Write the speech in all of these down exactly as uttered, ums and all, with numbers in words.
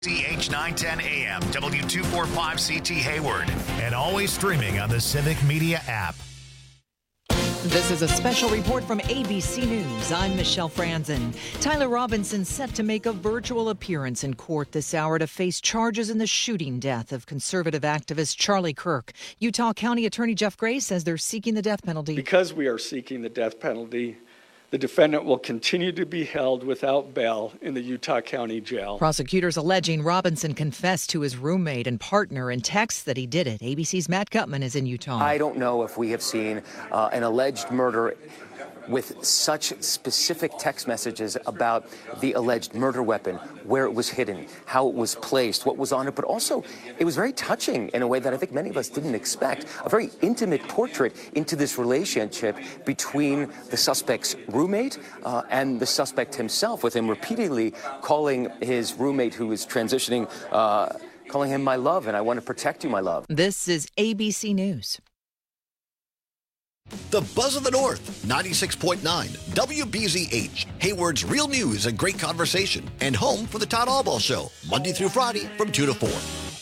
C H nine ten A M, W two forty-five C T Hayward, and always streaming on the Civic Media app. This is a special report from A B C News. I'm Michelle Franzen. Tyler Robinson set to make a virtual appearance in court this hour to face charges in the shooting death of conservative activist Charlie Kirk. Utah County Attorney Jeff Gray says they're seeking the death penalty. Because we are seeking the death penalty, the defendant will continue to be held without bail in the Utah County Jail. Prosecutors alleging Robinson confessed to his roommate and partner in texts that he did it. A B C's Matt Gutman is in Utah. I don't know if we have seen uh, an alleged murder with such specific text messages about the alleged murder weapon, where it was hidden, how it was placed, what was on it, but also it was very touching in a way that I think many of us didn't expect. A very intimate portrait into this relationship between the suspect's roommate uh, and the suspect himself, with him repeatedly calling his roommate who is transitioning, uh, calling him my love, and I want to protect you, my love. This is A B C News. The Buzz of the North, ninety-six point nine, W B Z H, Hayward's real news and great conversation, and home for the Todd Allball Show, Monday through Friday from two to four.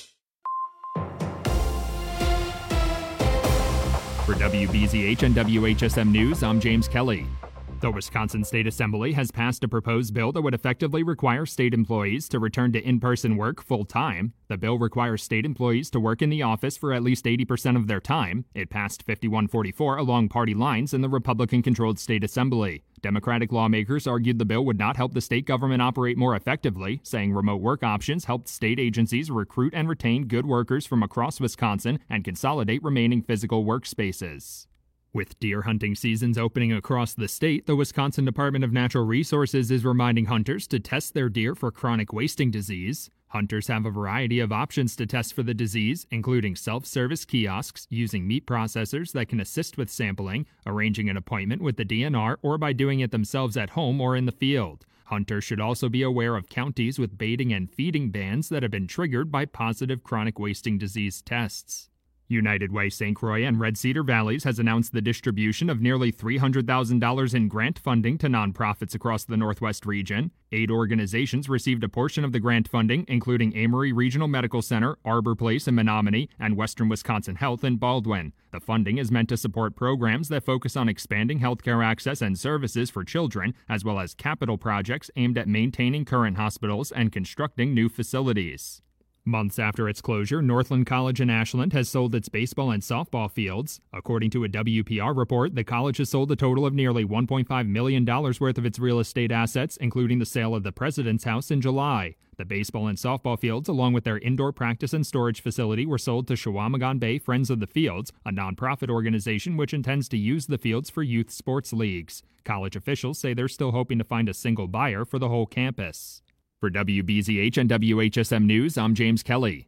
For W B Z H and W H S M News, I'm James Kelly. The Wisconsin State Assembly has passed a proposed bill that would effectively require state employees to return to in-person work full-time. The bill requires state employees to work in the office for at least eighty percent of their time. It passed fifty-one forty-four along party lines in the Republican-controlled state assembly. Democratic lawmakers argued the bill would not help the state government operate more effectively, saying remote work options helped state agencies recruit and retain good workers from across Wisconsin and consolidate remaining physical workspaces. With deer hunting seasons opening across the state, the Wisconsin Department of Natural Resources is reminding hunters to test their deer for chronic wasting disease. Hunters have a variety of options to test for the disease, including self-service kiosks, using meat processors that can assist with sampling, arranging an appointment with the D N R, or by doing it themselves at home or in the field. Hunters should also be aware of counties with baiting and feeding bans that have been triggered by positive chronic wasting disease tests. United Way Saint Croix and Red Cedar Valleys has announced the distribution of nearly three hundred thousand dollars in grant funding to nonprofits across the Northwest region. Eight organizations received a portion of the grant funding, including Amory Regional Medical Center, Arbor Place in Menominee, and Western Wisconsin Health in Baldwin. The funding is meant to support programs that focus on expanding healthcare access and services for children, as well as capital projects aimed at maintaining current hospitals and constructing new facilities. Months after its closure, Northland College in Ashland has sold its baseball and softball fields. According to a W P R report, the college has sold a total of nearly one point five million dollars worth of its real estate assets, including the sale of the President's House in July. The baseball and softball fields, along with their indoor practice and storage facility, were sold to Chequamegon Bay Friends of the Fields, a nonprofit organization which intends to use the fields for youth sports leagues. College officials say they're still hoping to find a single buyer for the whole campus. For W B Z H and W H S M News, I'm James Kelly.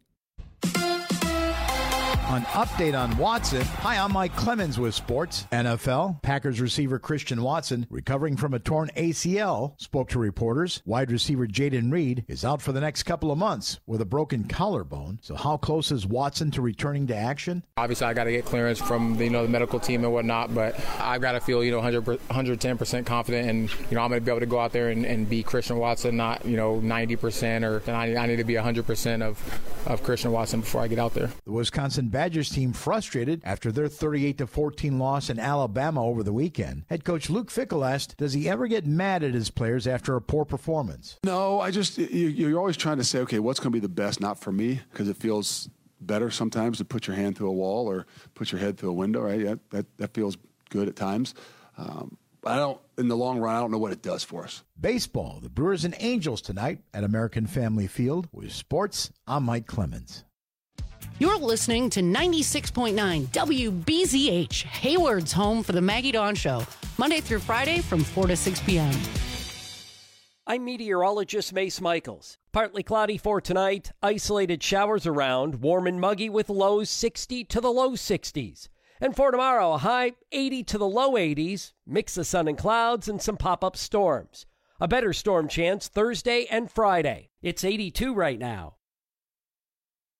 An update on Watson. Hi, I'm Mike Clemens with sports. N F L, Packers receiver Christian Watson, recovering from a torn A C L, spoke to reporters. Wide receiver Jaden Reed is out for the next couple of months with a broken collarbone. So how close is Watson to returning to action? Obviously, I got to get clearance from the, you know, the medical team and whatnot, but I've got to feel, you know, one hundred ten percent confident, and, you know, I'm going to be able to go out there and, and be Christian Watson, not, you know, ninety percent, or I need, I need to be one hundred percent of, of Christian Watson before I get out there. The Wisconsin Badgers team frustrated after their thirty-eight to fourteen loss in Alabama over the weekend. Head coach Luke Fickell asked, does he ever get mad at his players after a poor performance? No, I just, you, you're always trying to say, okay, what's going to be the best, not for me, because it feels better sometimes to put your hand through a wall or put your head through a window, right? Yeah, that, that feels good at times. Um, I don't, in the long run, I don't know what it does for us. Baseball, the Brewers and Angels tonight at American Family Field. With sports, I'm Mike Clemens. You're listening to ninety-six point nine W B Z H, Hayward's home for the Maggie Dawn Show, Monday through Friday from four to six p.m. I'm meteorologist Mace Michaels. Partly cloudy for tonight, isolated showers around, warm and muggy with lows sixty to the low sixties. And for tomorrow, a high eighty to the low eighties, mix of sun and clouds and some pop-up storms. A better storm chance Thursday and Friday. It's eighty-two right now.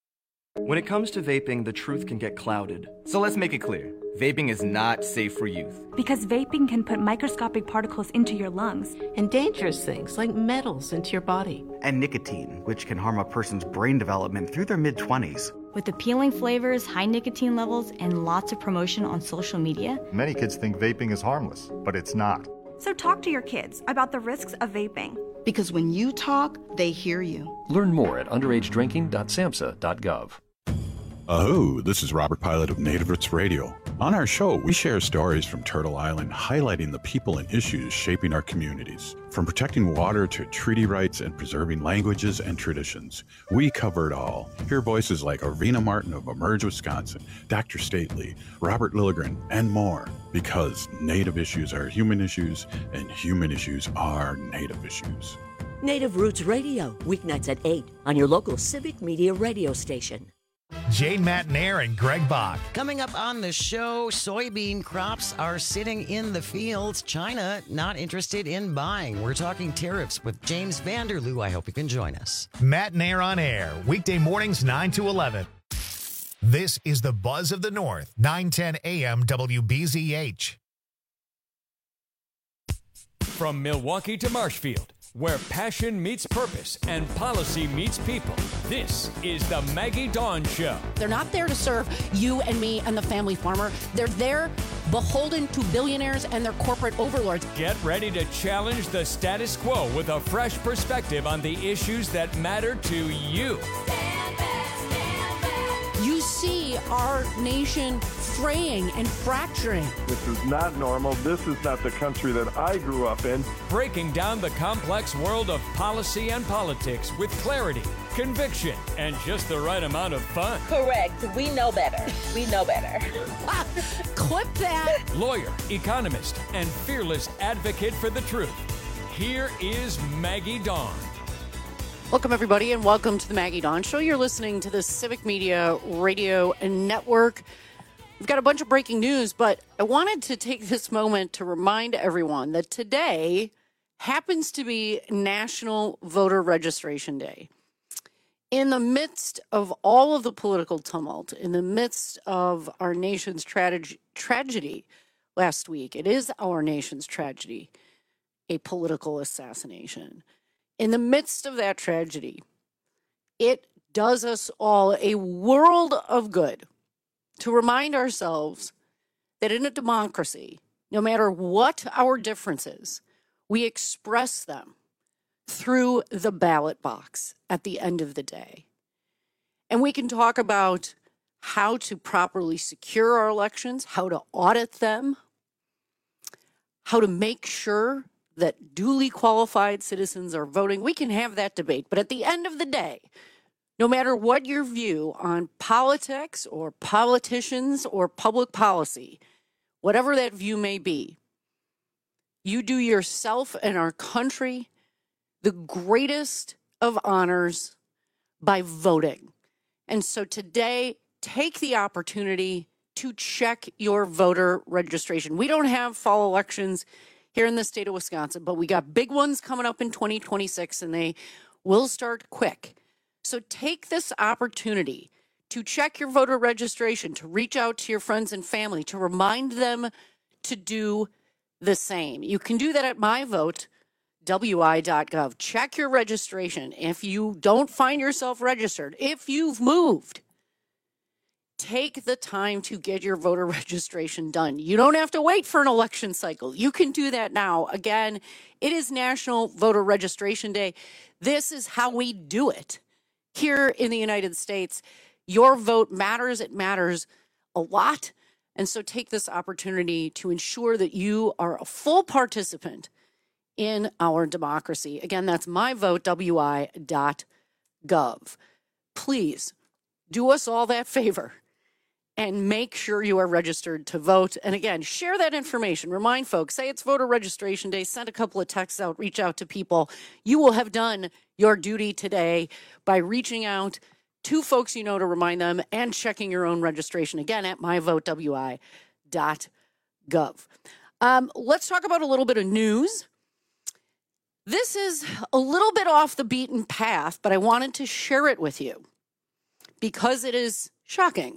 When it comes to vaping, the truth can get clouded. So let's make it clear. Vaping is not safe for youth. Because vaping can put microscopic particles into your lungs. And dangerous things like metals into your body. And nicotine, which can harm a person's brain development through their mid-twenties. With appealing flavors, high nicotine levels, and lots of promotion on social media. Many kids think vaping is harmless, but it's not. So talk to your kids about the risks of vaping. Because when you talk, they hear you. Learn more at underage drinking dot samhsa dot gov. Aho, this is Robert Pilot of Native Roots Radio. On our show, we share stories from Turtle Island highlighting the people and issues shaping our communities. From protecting water to treaty rights and preserving languages and traditions, we cover it all. Hear voices like Arvina Martin of Emerge Wisconsin, Doctor Stately, Robert Lilligren, and more. Because Native issues are human issues, and human issues are Native issues. Native Roots Radio, weeknights at eight on your local Civic Media radio station. Jane Matnair and Greg Bach. Coming up on the show, soybean crops are sitting in the fields. China not interested in buying. We're talking tariffs with James Vanderloo. I hope you can join us. Matnair on air, weekday mornings nine to eleven. This is the Buzz of the North, nine ten A M W B Z H. From Milwaukee to Marshfield, where passion meets purpose and policy meets people. This is the Maggie Dawn Show. They're not there to serve you and me and the family farmer. They're there beholden to billionaires and their corporate overlords. Get ready to challenge the status quo with a fresh perspective on the issues that matter to you. Stand back, stand back. You see our nation fraying and fracturing. This is not normal. This is not the country that I grew up in. Breaking down the complex world of policy and politics with clarity, conviction, and just the right amount of fun. Correct. We know better. We know better. Clip that. Lawyer, economist, and fearless advocate for the truth. Here is Maggie Dawn. Welcome, everybody, and welcome to the Maggie Dawn Show. You're listening to the Civic Media Radio Network. We've got a bunch of breaking news, but I wanted to take this moment to remind everyone that today happens to be National Voter Registration Day. In the midst of all of the political tumult, in the midst of our nation's tra- tragedy last week, it is our nation's tragedy, a political assassination. In the midst of that tragedy, it does us all a world of good to remind ourselves that in a democracy, no matter what our differences, we express them through the ballot box at the end of the day. And we can talk about how to properly secure our elections, how to audit them, how to make sure that duly qualified citizens are voting. We can have that debate. But at the end of the day, no matter what your view on politics or politicians or public policy, whatever that view may be, you do yourself and our country the greatest of honors by voting. And so today, take the opportunity to check your voter registration. We don't have fall elections here in the state of Wisconsin, but we got big ones coming up in twenty twenty-six, and they will start quick. So take this opportunity to check your voter registration, to reach out to your friends and family, to remind them to do the same. You can do that at my vote W I dot gov. Check your registration. If you don't find yourself registered, if you've moved, take the time to get your voter registration done. You don't have to wait for an election cycle. You can do that now. Again, it is National Voter Registration Day. This is how we do it here in the United States. Your vote matters. It matters a lot. And so take this opportunity to ensure that you are a full participant in our democracy. Again, that's my vote W I dot gov. Please do us all that favor and make sure you are registered to vote. And again, share that information. Remind folks, say it's voter registration day, send a couple of texts out, reach out to people. You will have done your duty today by reaching out to folks you know to remind them and checking your own registration. Again, at my vote W I dot gov. Um, let's talk about a little bit of news. This is a little bit off the beaten path, but I wanted to share it with you because it is shocking.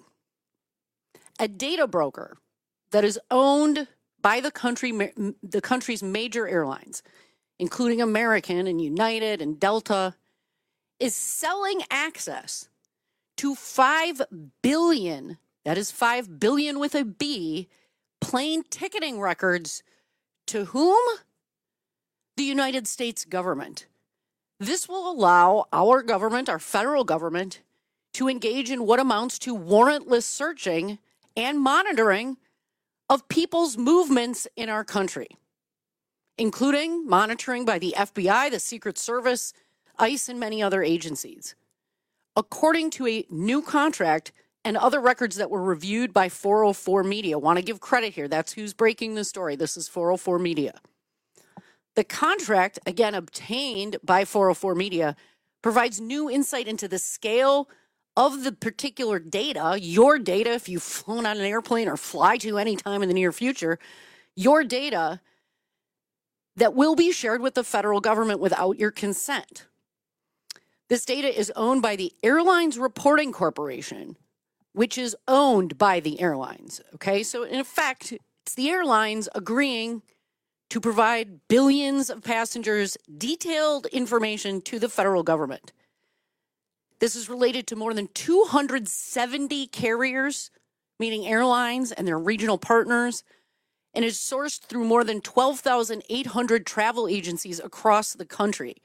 A data broker that is owned by the country, the country's major airlines, including American and United and Delta, is selling access to five billion, that is five billion with a B, plane ticketing records to whom? The United States government. This will allow our government, our federal government, to engage in what amounts to warrantless searching and monitoring of people's movements in our country, including monitoring by the F B I, the Secret Service, ICE, and many other agencies. According to a new contract and other records that were reviewed by four oh four Media, want to give credit here. That's who's breaking the story. This is four oh four Media. The contract, again, obtained by four oh four Media, provides new insight into the scale of the particular data, your data, if you've flown on an airplane or fly to any time in the near future, your data that will be shared with the federal government without your consent. This data is owned by the Airlines Reporting Corporation, which is owned by the airlines. Okay, so in effect, it's the airlines agreeing to provide billions of passengers detailed information to the federal government. This is related to more than two hundred seventy carriers, meaning airlines and their regional partners, and is sourced through more than twelve thousand eight hundred travel agencies across the country.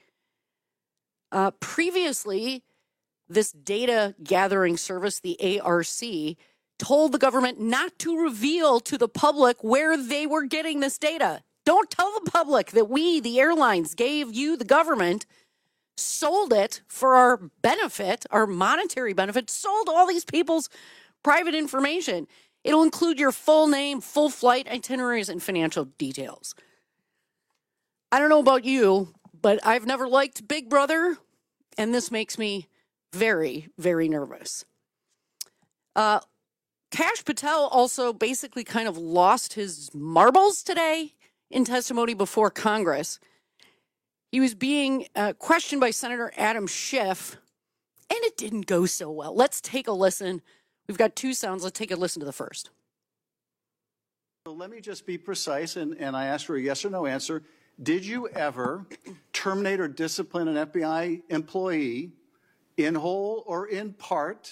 Uh, previously, this data gathering service, the A R C, told the government not to reveal to the public where they were getting this data. Don't tell the public that we, the airlines, gave you, the government, sold it for our benefit, our monetary benefit, sold all these people's private information. It'll include your full name, full flight itineraries, and financial details. I don't know about you, but I've never liked Big Brother, and this makes me very, very nervous. Uh, Kash Patel also basically kind of lost his marbles today in testimony before Congress. He was being uh, questioned by Senator Adam Schiff, and it didn't go so well. Let's take a listen. We've got two sounds. Let's take a listen to the first. So let me just be precise, and, and I asked for a yes or no answer. Did you ever terminate or discipline an F B I employee in whole or in part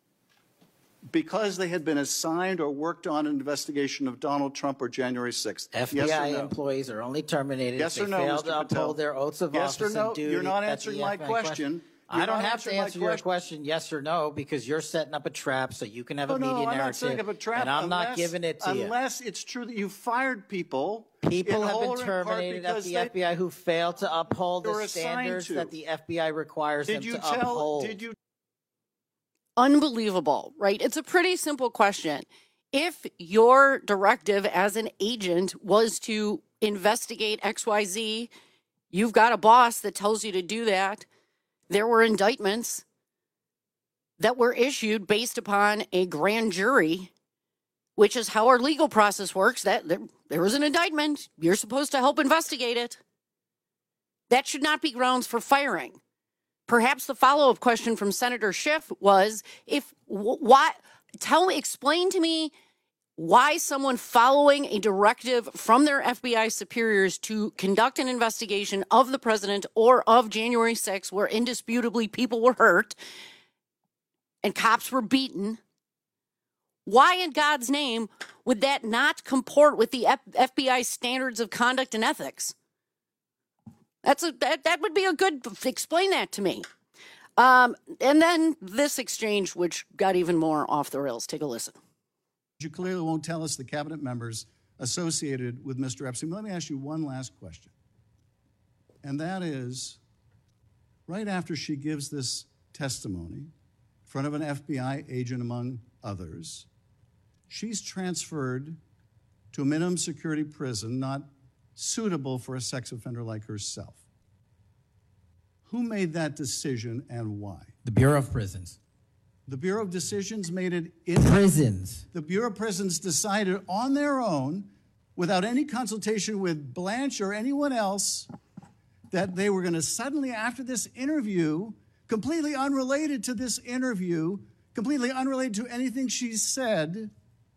because they had been assigned or worked on an investigation of Donald Trump or January sixth? F B I yes no? employees are only terminated yes if they or no, fail Mister to Patel? uphold their oaths of yes office or no? and duty. You're not at answering the my F B I question. I You're don't not have to answering my answer your question yes or no because you're setting up a trap so you can have Oh, a no, media I'm narrative. not setting up a trap and I'm unless, not giving it to you. Unless it's true that you fired people. People in have whole been or in part terminated at because the they- F B I who failed to uphold They were the assigned standards to. that the F B I requires Did them you to tell? uphold. Did you? Unbelievable, right? It's a pretty simple question. If your directive as an agent was to investigate X Y Z, you've got a boss that tells you to do that. There were indictments that were issued based upon a grand jury, which is how our legal process works. That there, there was an indictment. You're supposed to help investigate it. That should not be grounds for firing. Perhaps the follow-up question from Senator Schiff was, if why tell me, explain to me why someone following a directive from their F B I superiors to conduct an investigation of the president or of January sixth, where indisputably people were hurt and cops were beaten, why in God's name would that not comport with the F B I standards of conduct and ethics? That's a that, that would be a good, explain that to me. Um, and then this exchange, which got even more off the rails. Take a listen. You clearly won't tell us the cabinet members associated with Mister Epstein. Let me ask you one last question. And that is, right after she gives this testimony in front of an F B I agent, among others, she's transferred to a minimum security prison not suitable for a sex offender like herself. Who made that decision and why? The Bureau of Prisons. The Bureau of Decisions made it in Prisons. The Bureau of Prisons decided on their own, without any consultation with Blanche or anyone else, that they were going to suddenly, after this interview, completely unrelated to this interview, completely unrelated to anything she said,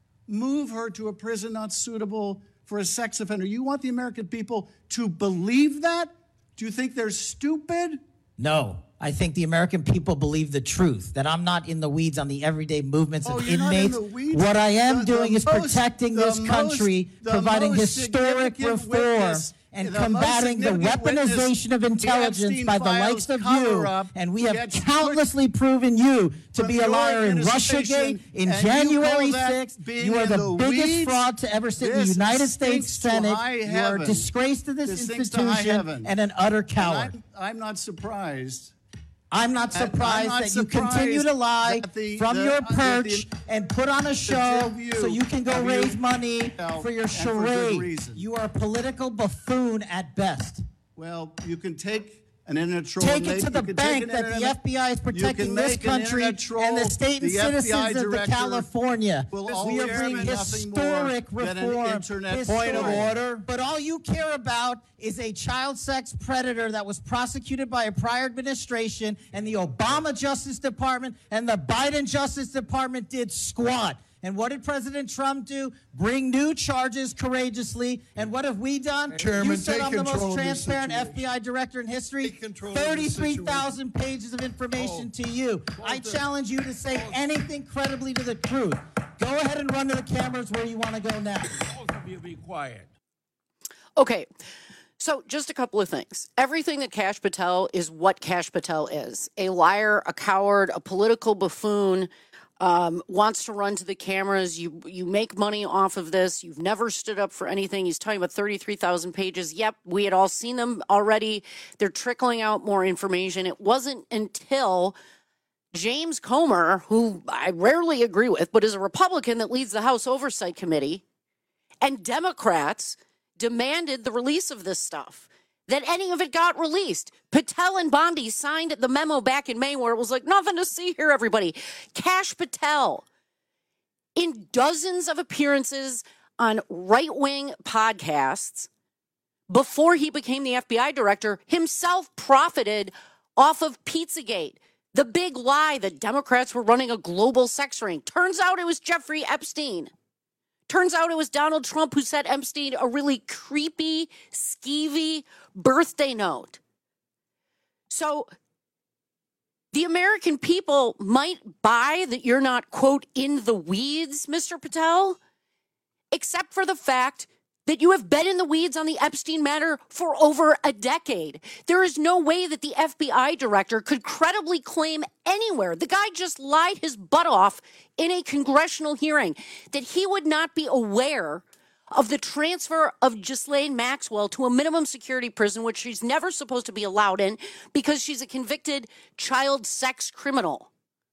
move her to a prison not suitable for a sex offender. You want the American people to believe that? Do you think they're stupid? No. I think the American people believe the truth, that I'm not in the weeds on the everyday movements Oh, of you're not in inmates. the weeds? What I am The- doing the is most- protecting the this most- country, the providing most historic significant reform, witness- and the most combating the significant weaponization of witness, intelligence the Epstein by the files likes of you. cover-up And we have gets countlessly proven you to from be a your liar in administration, Russiagate, in and you January call that sixth. being You are in the, the biggest weeds? fraud to ever sit in the This United States stinks to Senate. high You are a heaven. disgrace to this, This stinks to high institution heaven. and an utter And coward. I'm, I'm not surprised. I'm not And surprised I'm not that you continue to lie that the- from the- your that perch the- and put on a show two of you so you can go have raise you- money Well, for your and for good charade. reason. You are a political buffoon at best. Well, you can take an internet troll. Take and it make- to the you can bank take an that the internet- F B I is you protecting can this make an country internet troll. and the state and The F B I citizens of the director California. will We are always bringing be nothing more historic than an reform. internet Historic. troll. Point of order. But all you care about is a child sex predator that was prosecuted by a prior administration, and the Obama Justice Department and the Biden Justice Department did squat. And what did President Trump do? Bring new charges courageously. And what have we done? Chairman, you said take I'm the control most of this transparent situation. F B I director in history. control of this thirty-three thousand pages of information Oh. to you. I challenge you to say anything credibly to the truth. Go ahead and run to the cameras where you want to go now. Both of you be quiet. Okay. So just a couple of things. Everything that Kash Patel is what Kash Patel is. A liar, a coward, a political buffoon, um, wants to run to the cameras. You you make money off of this. You've never stood up for anything. He's talking about thirty-three thousand pages. Yep, we had all seen them already. They're trickling out more information. It wasn't until James Comer, who I rarely agree with, but is a Republican that leads the House Oversight Committee, and Democrats demanded the release of this stuff, that any of it got released. Patel and Bondi signed the memo back in May where it was like, nothing to see here, everybody. Kash Patel, in dozens of appearances on right-wing podcasts, before he became the F B I director, himself profited off of Pizzagate. The big lie that Democrats were running a global sex ring. Turns out it was Jeffrey Epstein. Turns out it was Donald Trump who sent Epstein a really creepy, skeevy birthday note. So the American people might buy that you're not, quote, in the weeds, Mister Patel, except for the fact that you have been in the weeds on the Epstein matter for over a decade. There is no way that the F B I director could credibly claim anywhere, the guy just lied his butt off in a congressional hearing, that he would not be aware of the transfer of Ghislaine Maxwell to a minimum security prison, which she's never supposed to be allowed in because she's a convicted child sex criminal.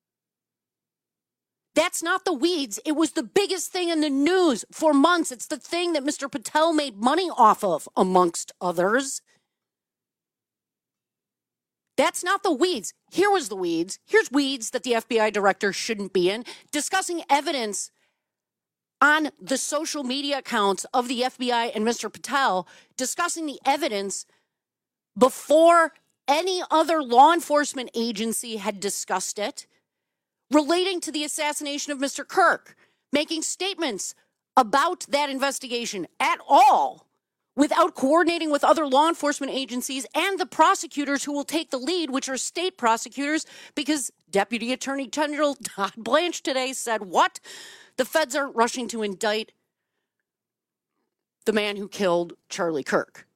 That's not the weeds. It was the biggest thing in the news for months. It's the thing that Mister Patel made money off of, amongst others. That's not the weeds. Here was the weeds. Here's weeds that the F B I director shouldn't be in. Discussing evidence on the social media accounts of the F B I and Mister Patel, discussing the evidence before any other law enforcement agency had discussed it, relating to the assassination of Mister Kirk, making statements about that investigation at all without coordinating with other law enforcement agencies and the prosecutors who will take the lead, which are state prosecutors, because Deputy Attorney General Todd Blanche today said, what? The feds aren't rushing to indict the man who killed Charlie Kirk.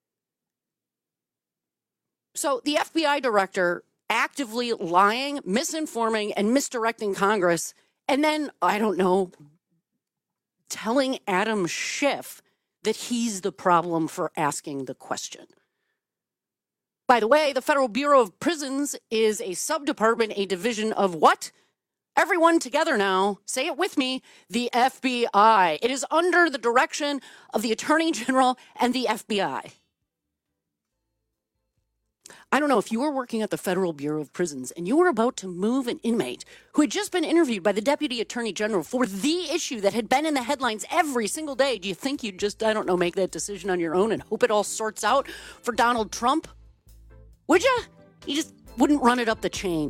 So the F B I director actively lying, misinforming, and misdirecting Congress, and then, I don't know, telling Adam Schiff that he's the problem for asking the question. By the way, the Federal Bureau of Prisons is a subdepartment, a division of what? Everyone together now, say it with me, the F B I. It is under the direction of the Attorney General and the F B I. I don't know if you were working at the Federal Bureau of Prisons and you were about to move an inmate who had just been interviewed by the Deputy Attorney General for the issue that had been in the headlines every single day. Do you think you'd just, I don't know, make that decision on your own and hope it all sorts out for Donald Trump? Would you? You just wouldn't run it up the chain.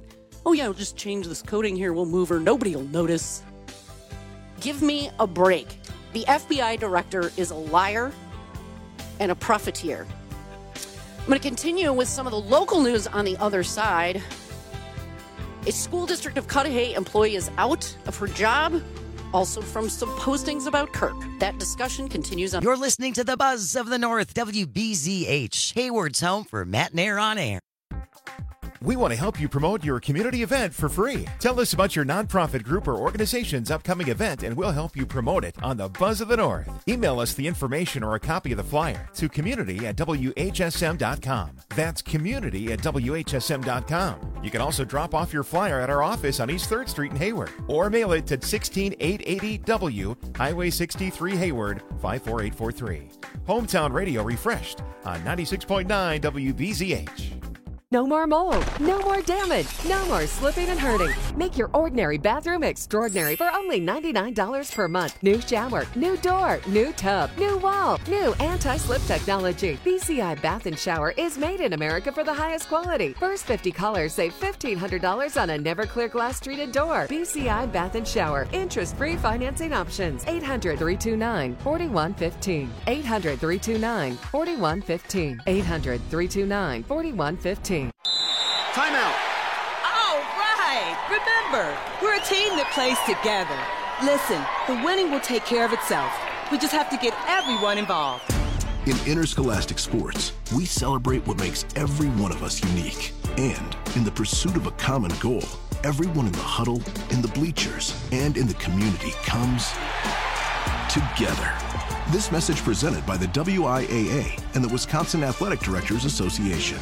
oh yeah, we'll just change this coding here, we'll move her, nobody will notice. Give me a break. The F B I director is a liar and a profiteer. I'm going to continue with some of the local news on the other side. A school district of Cudahy employee is out of her job, also from some postings about Kirk. That discussion continues on. You're listening to the Buzz of the North, W B Z H, Hayward's home for Matt Nair on air. We want to help you promote your community event for free. Tell us about your nonprofit group or organization's upcoming event, and we'll help you promote it on the Buzz of the North. Email us the information or a copy of the flyer to community at W H S M dot com. That's community at W H S M dot com. You can also drop off your flyer at our office on East third Street in Hayward, or mail it to sixteen eight eighty W, Highway sixty-three, Hayward, five four eight four three. Hometown Radio refreshed on ninety-six point nine W B Z H. No more mold, no more damage, no more slipping and hurting. Make your ordinary bathroom extraordinary for only ninety-nine dollars per month. New shower, new door, new tub, new wall, new anti-slip technology. B C I Bath and Shower is made in America for the highest quality. First fifty callers save fifteen hundred dollars on a never clear glass treated door. B C I Bath and Shower. Interest-free financing options. eight hundred, three two nine, four one one five. eight hundred, three two nine, four one one five. eight hundred, three two nine, four one one five. Timeout. All right. Remember, we're a team that plays together. Listen, the winning will take care of itself. We just have to get everyone involved. In interscholastic sports, we celebrate what makes every one of us unique. And in the pursuit of a common goal, everyone in the huddle, in the bleachers, and in the community comes together. This message presented by the W I A A and the Wisconsin Athletic Directors Association.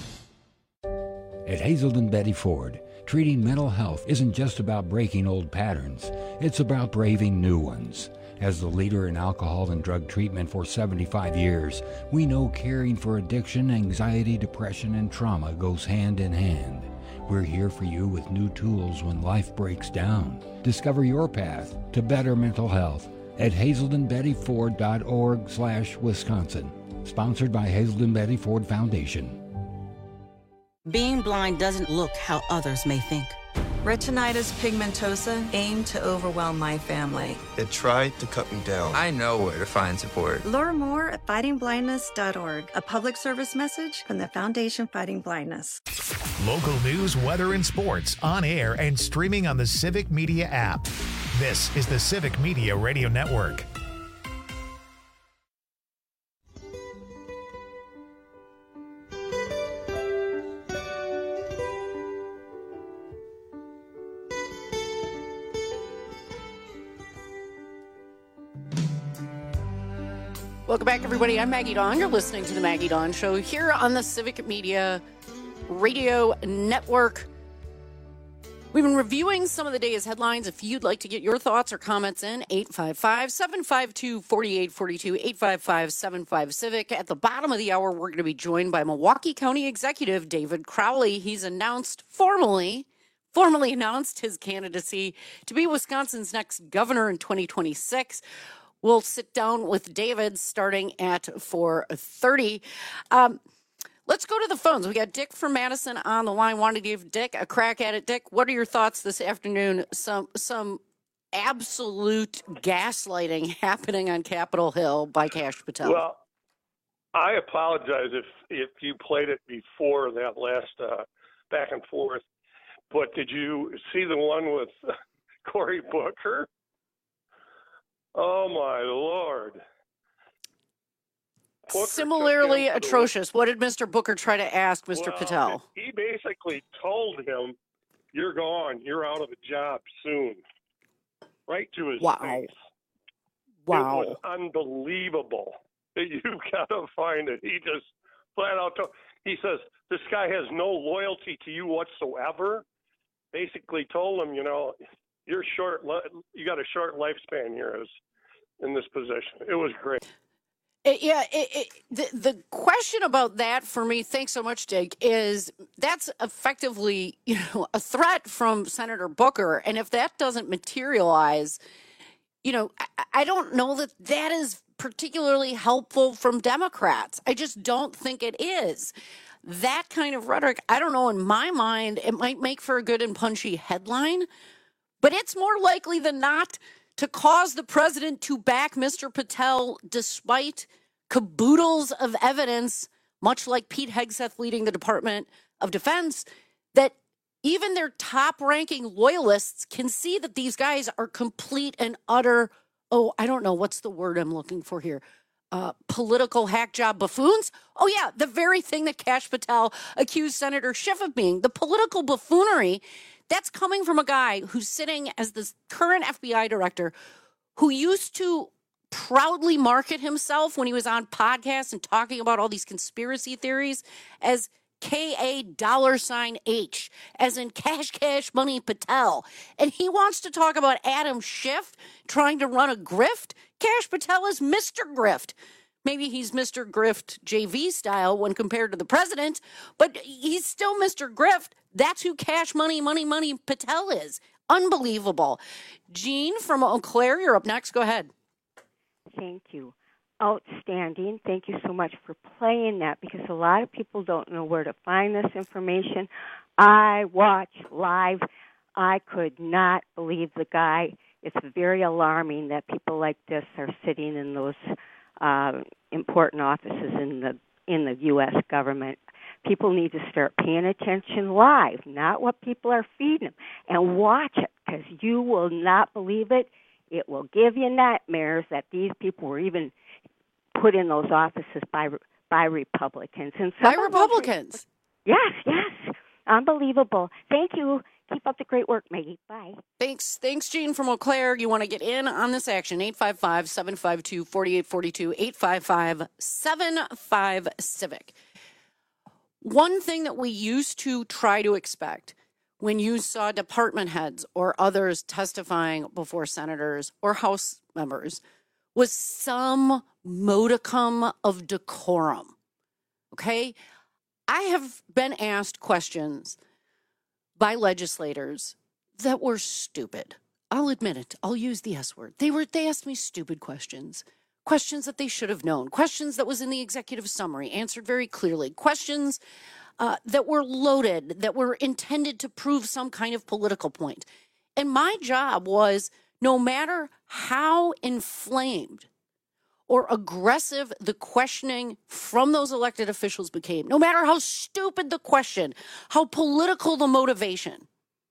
At Hazelden Betty Ford, treating mental health isn't just about breaking old patterns, it's about braving new ones. As the leader in alcohol and drug treatment for seventy-five years, we know caring for addiction, anxiety, depression, and trauma goes hand in hand. We're here for you with new tools when life breaks down. Discover your path to better mental health at hazelden betty ford dot org slash Wisconsin. Sponsored by Hazelden Betty Ford Foundation. Being blind doesn't look how others may think. Retinitis pigmentosa aimed to overwhelm my family. It tried to cut me down. I know where to find support. Learn more at fighting blindness dot org, a public service message from the Foundation Fighting Blindness. Local news, weather, and sports on air and streaming on the Civic Media app. This is the Civic Media Radio Network. Welcome back, everybody. I'm Maggie Dawn. You're listening to the Maggie Dawn Show here on the Civic Media Radio Network. We've been reviewing some of the day's headlines. If you'd like to get your thoughts or comments in, eight five five, seven five two, four eight four two, eight five five, seven five, Civic. At the bottom of the hour, we're going to be joined by Milwaukee County Executive David Crowley. He's announced formally, formally announced his candidacy to be Wisconsin's next governor in twenty twenty-six. We'll sit down with David starting at four thirty. Um, let's go to the phones. We got Dick from Madison on the line. Want to give Dick a crack at it. Dick, what are your thoughts this afternoon? Some some absolute gaslighting happening on Capitol Hill by Kash Patel. Well, I apologize if, if you played it before that last uh, back and forth, but did you see the one with Cory Booker? Oh, my Lord. Booker Similarly atrocious. What did Mister Booker try to ask Mister Well, Patel? He basically told him, you're gone. You're out of a job soon. Right to his Wow. face. Wow. It was unbelievable. You've got to find it. He just flat out told, he says, this guy has no loyalty to you whatsoever. Basically told him, you know, you're short. You got a short lifespan here as in this position. It was great. It, yeah, it, it, the the question about that for me, thanks so much, Dick, is that's effectively, you know, a threat from Senator Booker, and if that doesn't materialize, you know, I, I don't know that that is particularly helpful from Democrats. I just don't think it is. that kind of rhetoric, I don't know, in my mind, it might make for a good and punchy headline, but it's more likely than not to cause the president to back Mister Patel despite caboodles of evidence, much like Pete Hegseth leading the Department of Defense, that even their top-ranking loyalists can see that these guys are complete and utter, oh, I don't know, what's the word I'm looking for here? Uh, political hack job buffoons? Oh, yeah, the very thing that Kash Patel accused Senator Schiff of being. The political buffoonery, that's coming from a guy who's sitting as the current F B I director who used to proudly market himself when he was on podcasts and talking about all these conspiracy theories as K A dollar sign H, as in Cash Cash Money Patel. And he wants to talk about Adam Schiff trying to run a grift. Kash Patel is Mister Grift. Maybe he's Mister Grift J V style when compared to the president, but he's still Mister Grift. That's who Cash Money, Money, Money Patel is. Unbelievable. Jean from Eau Claire, you're up next. Go ahead. Thank you. Outstanding. Thank you so much for playing that, because a lot of people don't know where to find this information. I watch live. I could not believe the guy. It's very alarming that people like this are sitting in those uh, important offices in the in the U S government. People need to start paying attention live, not what people are feeding them, and watch it, because you will not believe it. It will give you nightmares that these people were even put in those offices by by Republicans. And some by Republicans? Yes, yes. Unbelievable. Thank you. Keep up the great work, Maggie. Bye. Thanks. Thanks, Jean from Eau Claire. You want to get in on this action, eight five five, seven five two, four eight four two, eight five five, seven five, CIVIC. One thing that we used to try to expect when you saw department heads or others testifying before senators or House members was some modicum of decorum, okay? I have been asked questions by legislators that were stupid. I'll admit it. I'll use the S word. They were. They asked me stupid questions, questions that they should have known, questions that was in the executive summary, answered very clearly, questions uh, that were loaded, that were intended to prove some kind of political point. And my job was, no matter how inflamed or aggressive the questioning from those elected officials became, no matter how stupid the question, how political the motivation,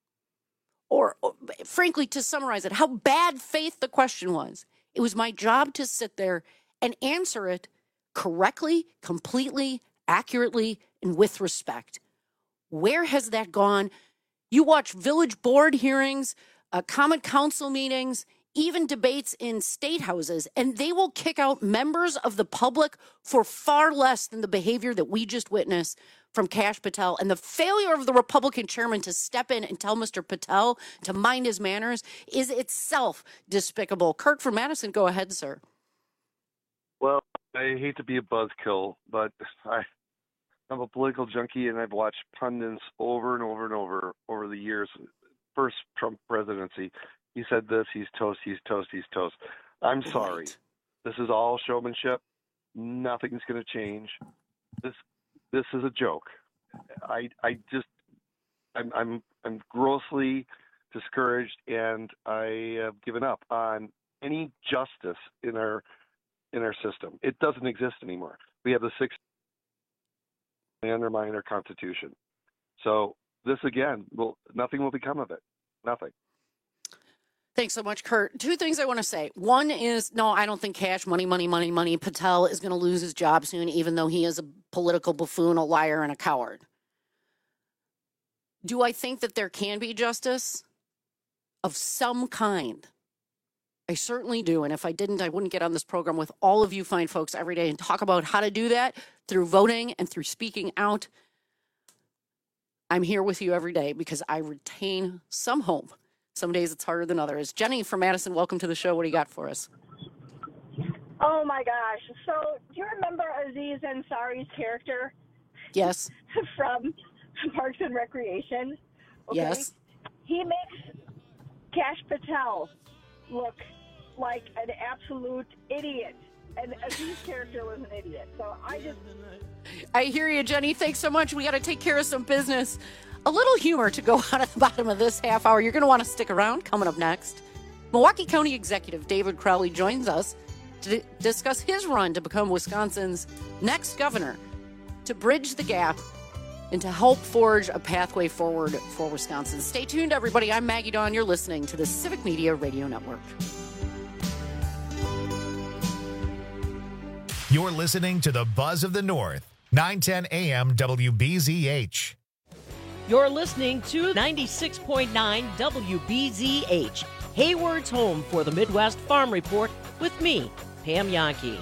or, or frankly, to summarize it, how bad faith the question was, it was my job to sit there and answer it correctly, completely, accurately, and with respect. Where has that gone? You watch village board hearings, uh, common council meetings, even debates in state houses, and they will kick out members of the public for far less than the behavior that we just witnessed from Kash Patel. And the failure of the Republican chairman to step in and tell Mister Patel to mind his manners is itself despicable. Kirk from Madison, go ahead, sir. Well, I hate to be a buzzkill, but I, I'm a political junkie, and I've watched pundits over and over and over over the years. First Trump presidency, he said this, he's toast, he's toast, he's toast. I'm sorry. Right. This is all showmanship. Nothing's going to change. This this is a joke. I I just I'm I'm I'm grossly discouraged, and I have given up on any justice in our in our system. It doesn't exist anymore. We have the six they undermine our Constitution. So this again, will nothing will become of it. Nothing. Thanks so much, Kurt. Two things I want to say. One is, no, I don't think Cash Money, Money, Money, Money Patel is going to lose his job soon, even though he is a political buffoon, a liar, and a coward. Do I think that there can be justice of some kind? I certainly do. And if I didn't, I wouldn't get on this program with all of you fine folks every day and talk about how to do that through voting and through speaking out. I'm here with you every day because I retain some hope. Some days it's harder than others. Jenny from Madison, welcome to the show. What do you got for us? Oh, my gosh. So do you remember Aziz Ansari's character? Yes. From Parks and Recreation? Okay? Yes. He makes Kash Patel look like an absolute idiot. and Aziz's character was an idiot. So I just... I hear you, Jenny. Thanks so much. We got to take care of some business. A little humor to go out at the bottom of this half hour. You're going to want to stick around. Coming up next, Milwaukee County Executive David Crowley joins us to d- discuss his run to become Wisconsin's next governor, to bridge the gap and to help forge a pathway forward for Wisconsin. Stay tuned, everybody. I'm Maggie Dawn. You're listening to the Civic Media Radio Network. You're listening to the Buzz of the North, nine ten A M W B Z H. You're listening to ninety-six point nine W B Z H, Hayward's home for the Midwest Farm Report with me, Pam Yankee.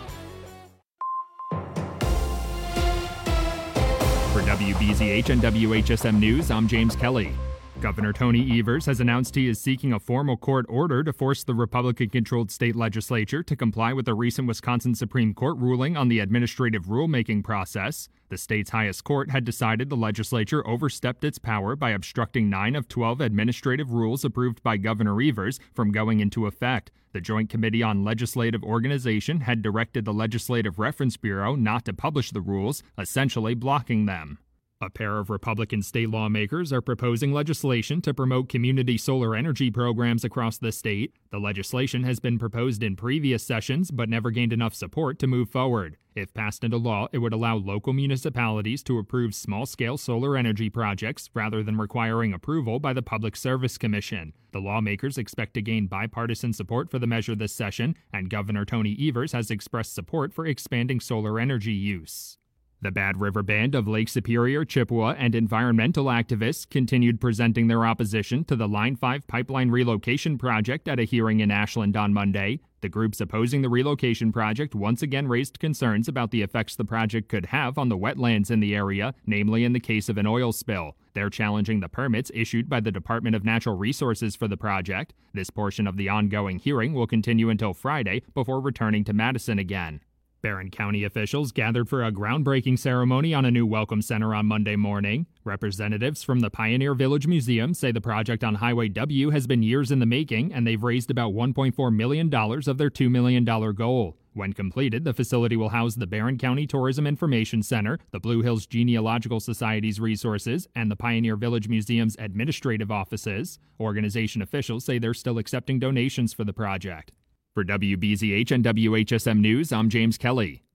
For W B Z H and W H S M News, I'm James Kelly. Governor Tony Evers has announced he is seeking a formal court order to force the Republican-controlled state legislature to comply with a recent Wisconsin Supreme Court ruling on the administrative rulemaking process. The state's highest court had decided the legislature overstepped its power by obstructing nine of twelve administrative rules approved by Governor Evers from going into effect. The Joint Committee on Legislative Organization had directed the Legislative Reference Bureau not to publish the rules, essentially blocking them. A pair of Republican state lawmakers are proposing legislation to promote community solar energy programs across the state. The legislation has been proposed in previous sessions but never gained enough support to move forward. If passed into law, it would allow local municipalities to approve small-scale solar energy projects rather than requiring approval by the Public Service Commission. The lawmakers expect to gain bipartisan support for the measure this session, and Governor Tony Evers has expressed support for expanding solar energy use. The Bad River Band of Lake Superior, Chippewa, and environmental activists continued presenting their opposition to the Line five pipeline relocation project at a hearing in Ashland on Monday. The groups opposing the relocation project once again raised concerns about the effects the project could have on the wetlands in the area, namely in the case of an oil spill. They're challenging the permits issued by the Department of Natural Resources for the project. This portion of the ongoing hearing will continue until Friday before returning to Madison again. Barron County officials gathered for a groundbreaking ceremony on a new welcome center on Monday morning. Representatives from the Pioneer Village Museum say the project on Highway W has been years in the making, and they've raised about one point four million dollars of their two million dollars goal. When completed, the facility will house the Barron County Tourism Information Center, the Blue Hills Genealogical Society's resources, and the Pioneer Village Museum's administrative offices. Organization officials say they're still accepting donations for the project. For W B Z H and W H S M News, I'm James Kelly.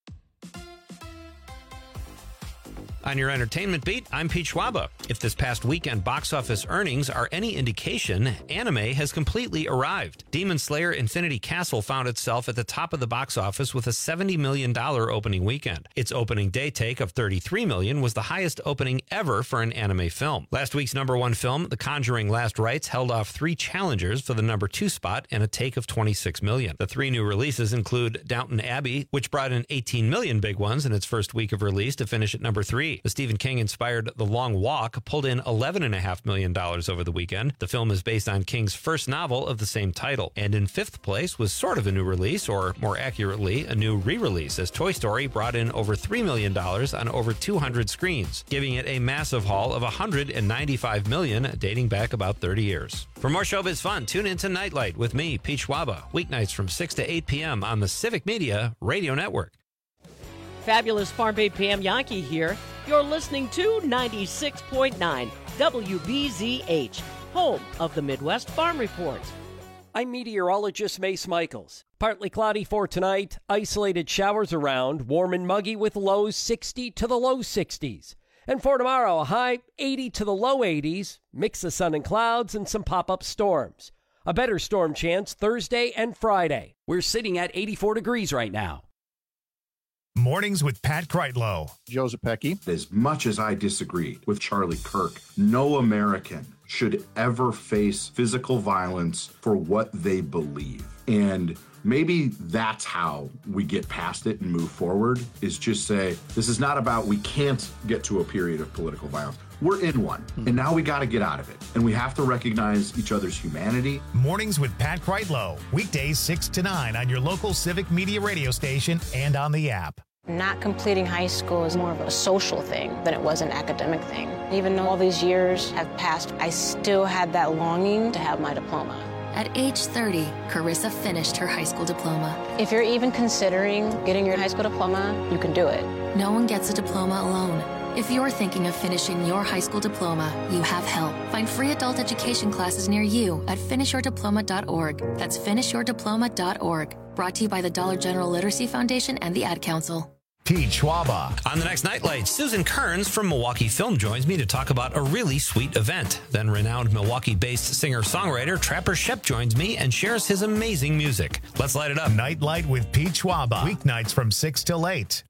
On your entertainment beat, I'm Pete Schwaba. If this past weekend box office earnings are any indication, anime has completely arrived. Demon Slayer Infinity Castle found itself at the top of the box office with a seventy million dollars opening weekend. Its opening day take of thirty-three million dollars was the highest opening ever for an anime film. Last week's number one film, The Conjuring Last Rites, held off three challengers for the number two spot and a take of twenty-six million dollars. The three new releases include Downton Abbey, which brought in eighteen million dollars big ones in its first week of release to finish at number three. The Stephen King-inspired The Long Walk pulled in eleven point five million dollars over the weekend. The film is based on King's first novel of the same title. And in fifth place was sort of a new release, or more accurately, a new re-release, as Toy Story brought in over three million dollars on over two hundred screens, giving it a massive haul of one hundred ninety-five million dollars, dating back about thirty years. For more showbiz fun, tune in to Nightlight with me, Pete Schwaba, weeknights from six to eight p.m. on the Civic Media Radio Network. Fabulous Farm Babe Pam Yankee here. You're listening to ninety-six point nine W B Z H, home of the Midwest Farm Report. I'm meteorologist Mace Michaels. Partly cloudy for tonight, isolated showers around, warm and muggy with lows sixty to the low sixties. And for tomorrow, a high eighty to the low eighties, mix of sun and clouds and some pop-up storms. A better storm chance Thursday and Friday. We're sitting at eighty-four degrees right now. Mornings with Pat Kreitlow. Joe Zepecki. As much as I disagree with Charlie Kirk, no American should ever face physical violence for what they believe. And maybe that's how we get past it and move forward, is just say, this is not about we can't get to a period of political violence. We're in one, and now we got to get out of it. And we have to recognize each other's humanity. Mornings with Pat Kreitlow. Weekdays six to nine on your local Civic Media radio station and on the app. Not completing high school is more of a social thing than it was an academic thing. Even though all these years have passed, I still had that longing to have my diploma. At age thirty, Carissa finished her high school diploma. If you're even considering getting your high school diploma, you can do it. No one gets a diploma alone. If you're thinking of finishing your high school diploma, you have help. Find free adult education classes near you at finish your diploma dot org. That's finish your diploma dot org. Brought to you by the Dollar General Literacy Foundation and the Ad Council. Pete Schwaba. On the next Nightlight, Susan Kearns from Milwaukee Film joins me to talk about a really sweet event. Then renowned Milwaukee-based singer-songwriter Trapper Shep joins me and shares his amazing music. Let's light it up. Nightlight with Pete Schwaba. Weeknights from six till eight.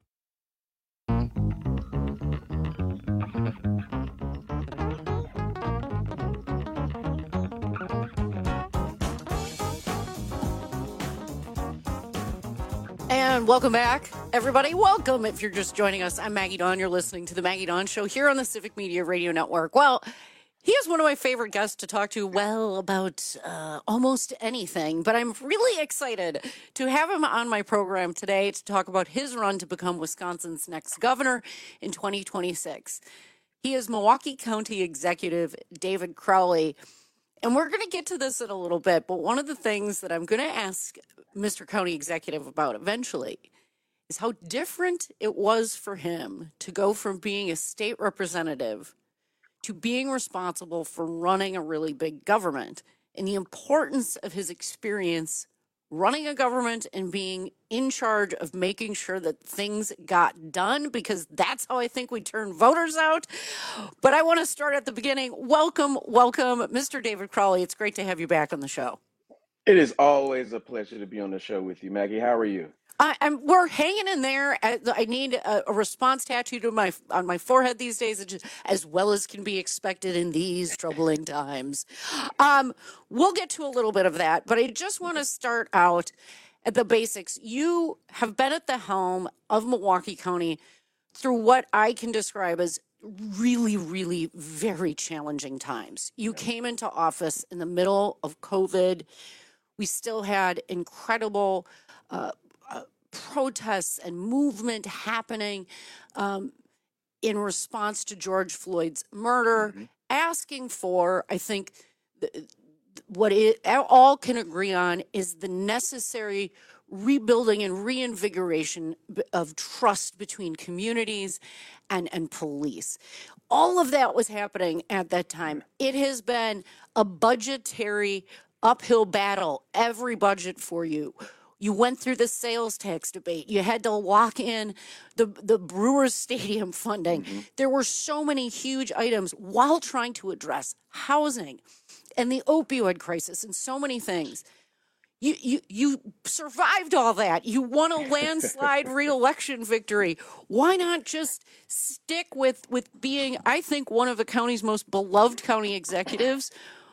And welcome back, everybody. Welcome if you're just joining us. I'm Maggie Dawn. You're listening to The Maggie Dawn Show here on the Civic Media Radio Network. Well, he is one of my favorite guests to talk to, well, about uh, almost anything. But I'm really excited to have him on my program today to talk about his run to become Wisconsin's next governor in twenty twenty-six. He is Milwaukee County Executive David Crowley. And we're going to get to this in a little bit, but one of the things that I'm going to ask Mister County Executive about eventually is how different it was for him to go from being a state representative to being responsible for running a really big government, and the importance of his experience running a government and being in charge of making sure that things got done, because that's how I think we turn voters out. But I want to start at the beginning. Welcome, welcome, Mister David Crowley. It's great to have you back on the show. It is always a pleasure to be on the show with you, Maggie. How are you? I, I'm, we're hanging in there. I, I need a, a response tattooed on my on my forehead these days, just, as well as can be expected in these troubling times. Um, we'll get to a little bit of that, but I just want to start out at the basics. You have been at the helm of Milwaukee County through what I can describe as really, really very challenging times. You came into office in the middle of COVID. We still had incredible uh, uh, protests and movement happening um, in response to George Floyd's murder, mm-hmm. asking for, I think, the, what it all can agree on is the necessary rebuilding and reinvigoration of trust between communities and, and police. All of that was happening at that time. It has been a budgetary uphill battle, every budget for you. You went through the sales tax debate. You had to lock in the, the Brewers Stadium funding. Mm-hmm. There were so many huge items while trying to address housing and the opioid crisis and so many things. You, you, you survived all that. You won a landslide re-election victory. Why not just stick with, with being, I think, one of the county's most beloved county executives,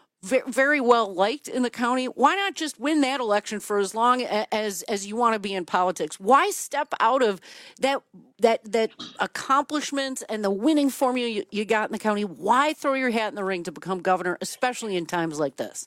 very well liked in the county? Why not just win that election for as long as as you want to be in politics? Why step out of that that that accomplishment and the winning formula you, you got in the county? Why throw your hat in the ring to become governor, especially in times like this?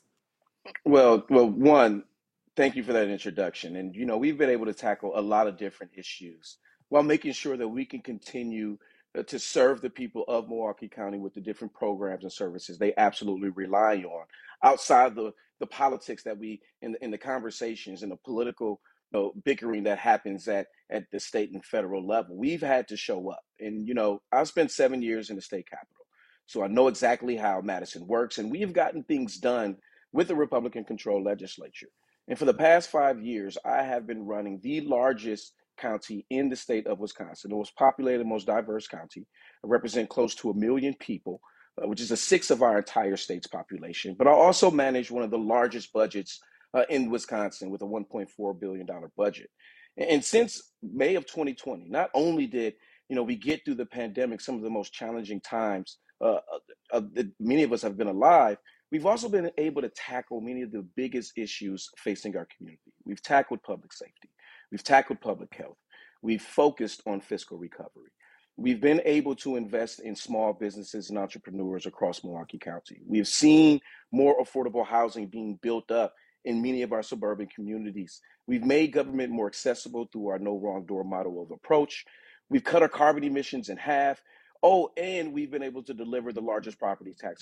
Well, well, one, thank you for that introduction. And you know, we've been able to tackle a lot of different issues while making sure that we can continue to serve the people of Milwaukee County with the different programs and services they absolutely rely on outside the, the politics that we, in the, in the conversations and the political you know, bickering that happens at, at the state and federal level. We've had to show up. And, you know, I spent seven years in the state capitol, so I know exactly how Madison works. And we've gotten things done with the Republican-controlled legislature. And for the past five years, I have been running the largest county in the state of Wisconsin, the most populated, most diverse county. I represent close to a million people, uh, which is a sixth of our entire state's population. But I also manage one of the largest budgets uh, in Wisconsin with a one point four billion dollars budget. And, and since May of twenty twenty, not only did you know we get through the pandemic, some of the most challenging times uh, uh, that many of us have been alive, we've also been able to tackle many of the biggest issues facing our community. We've tackled public safety. We've tackled public health. We've focused on fiscal recovery. We've been able to invest in small businesses and entrepreneurs across Milwaukee County. We've seen more affordable housing being built up in many of our suburban communities. We've made government more accessible through our no wrong door model of approach. We've cut our carbon emissions in half. Oh, and we've been able to deliver the largest property tax cut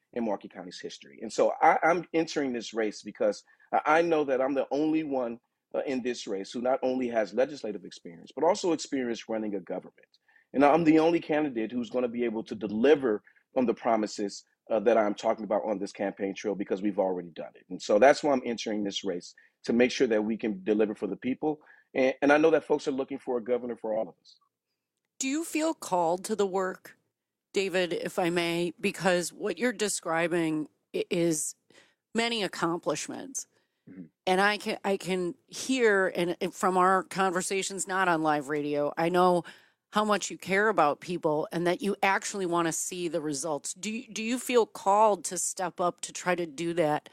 in Milwaukee County's history. And so I, I'm entering this race because I know that I'm the only one uh, in this race who not only has legislative experience, but also experience running a government. And I'm the only candidate who's going to be able to deliver on the promises uh, that I'm talking about on this campaign trail because we've already done it. And so that's why I'm entering this race, to make sure that we can deliver for the people. And, and I know that folks are looking for a governor for all of us. Do you feel called to the work, David, if I may? Because what you're describing is many accomplishments. Mm-hmm. And I can I can hear, and from our conversations not on live radio, I know how much you care about people and that you actually want to see the results. Do you, do you feel called to step up to try to do that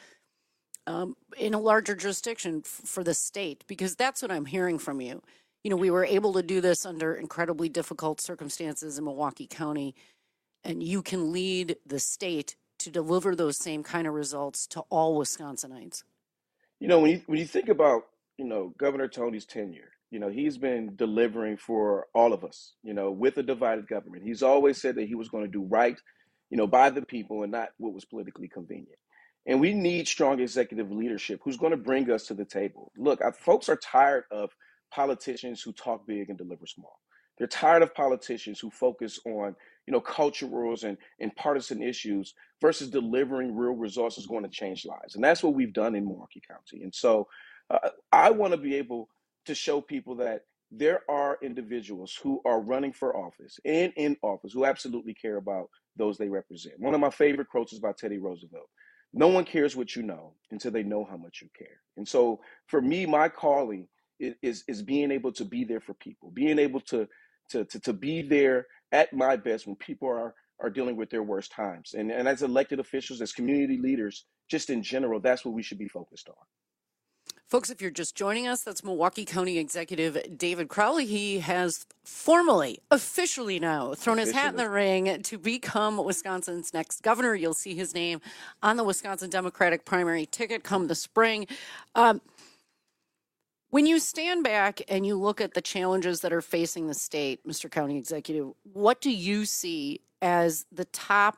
um, in a larger jurisdiction f- for the state? Because that's what I'm hearing from you. You know, we were able to do this under incredibly difficult circumstances in Milwaukee County, and you can lead the state to deliver those same kind of results to all Wisconsinites. You know, when you when you think about, you know, Governor Tony's tenure, you know, he's been delivering for all of us, you know, with a divided government. He's always said that he was going to do right, you know, by the people and not what was politically convenient. And we need strong executive leadership who's going to bring us to the table. Look, I, folks are tired of politicians who talk big and deliver small. They're tired of politicians who focus on, you know, culturals and, and partisan issues versus delivering real results is going to change lives. And that's what we've done in Milwaukee County. And so uh, I want to be able to show people that there are individuals who are running for office and in office who absolutely care about those they represent. One of my favorite quotes is by Teddy Roosevelt. No one cares what you know until they know how much you care. And so for me, my calling is, is, is being able to be there for people, being able to To, to, to be there at my best when people are, are dealing with their worst times. And, and as elected officials, as community leaders, just in general, that's what we should be focused on. Folks, if you're just joining us, that's Milwaukee County Executive David Crowley. He has formally, officially now, thrown his hat in the ring to become Wisconsin's next governor. You'll see his name on the Wisconsin Democratic primary ticket come the spring. Um, When you stand back and you look at the challenges that are facing the state, Mister County Executive, what do you see as the top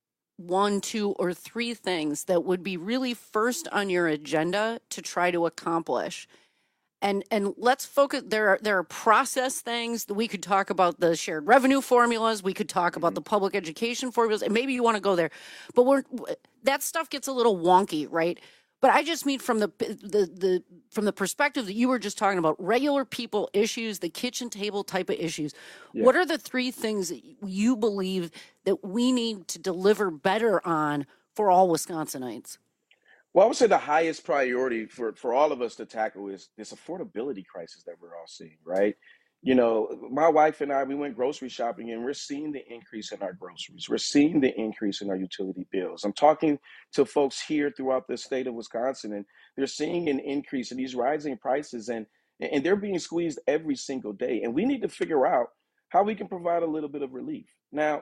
one, two, or three things that would be really first on your agenda to try to accomplish? And and let's focus. There are there are process things that we could talk about, the shared revenue formulas. We could talk about the public education formulas, and maybe you want to go there. But we're that stuff gets a little wonky, right? But I just mean from the, the the from the perspective that you were just talking about, regular people issues, the kitchen table type of issues. Yeah. What are the three things that you believe that we need to deliver better on for all Wisconsinites? Well, I would say the highest priority for, for all of us to tackle is this affordability crisis that we're all seeing, right? You know, my wife and I, we went grocery shopping and we're seeing the increase in our groceries. We're seeing the increase in our utility bills. I'm talking to folks here throughout the state of Wisconsin, and they're seeing an increase in these rising prices, and, and they're being squeezed every single day. And we need to figure out how we can provide a little bit of relief. Now,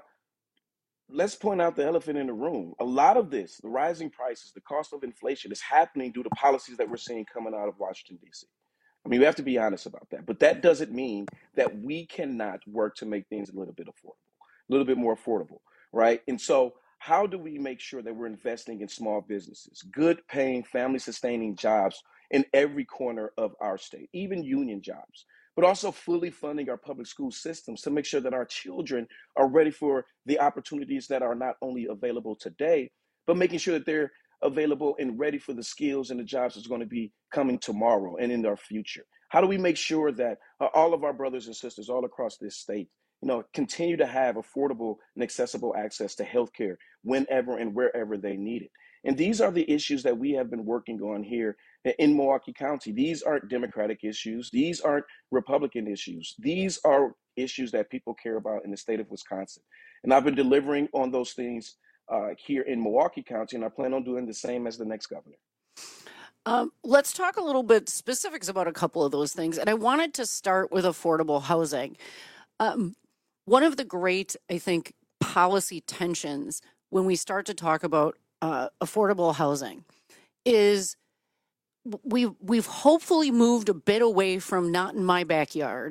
let's point out the elephant in the room. A lot of this, the rising prices, the cost of inflation, is happening due to policies that we're seeing coming out of Washington, D C. I mean, we have to be honest about that. But that doesn't mean that we cannot work to make things a little bit affordable, a little bit more affordable, right? And so how do we make sure that we're investing in small businesses, good paying, family sustaining jobs in every corner of our state, even union jobs, but also fully funding our public school systems to make sure that our children are ready for the opportunities that are not only available today, but making sure that they're available and ready for the skills and the jobs that's going to be coming tomorrow and in our future. How do we make sure that uh, all of our brothers and sisters all across this state, you know, continue to have affordable and accessible access to healthcare whenever and wherever they need it? And these are the issues that we have been working on here in Milwaukee County. These aren't Democratic issues. These aren't Republican issues. These are issues that people care about in the state of Wisconsin. And I've been delivering on those things Uh, here in Milwaukee County, and I plan on doing the same as the next governor. Um, let's talk a little bit specifics about a couple of those things. And I wanted to start with affordable housing. Um, one of the great, I think, policy tensions when we start to talk about uh, affordable housing is we, we've hopefully moved a bit away from not in my backyard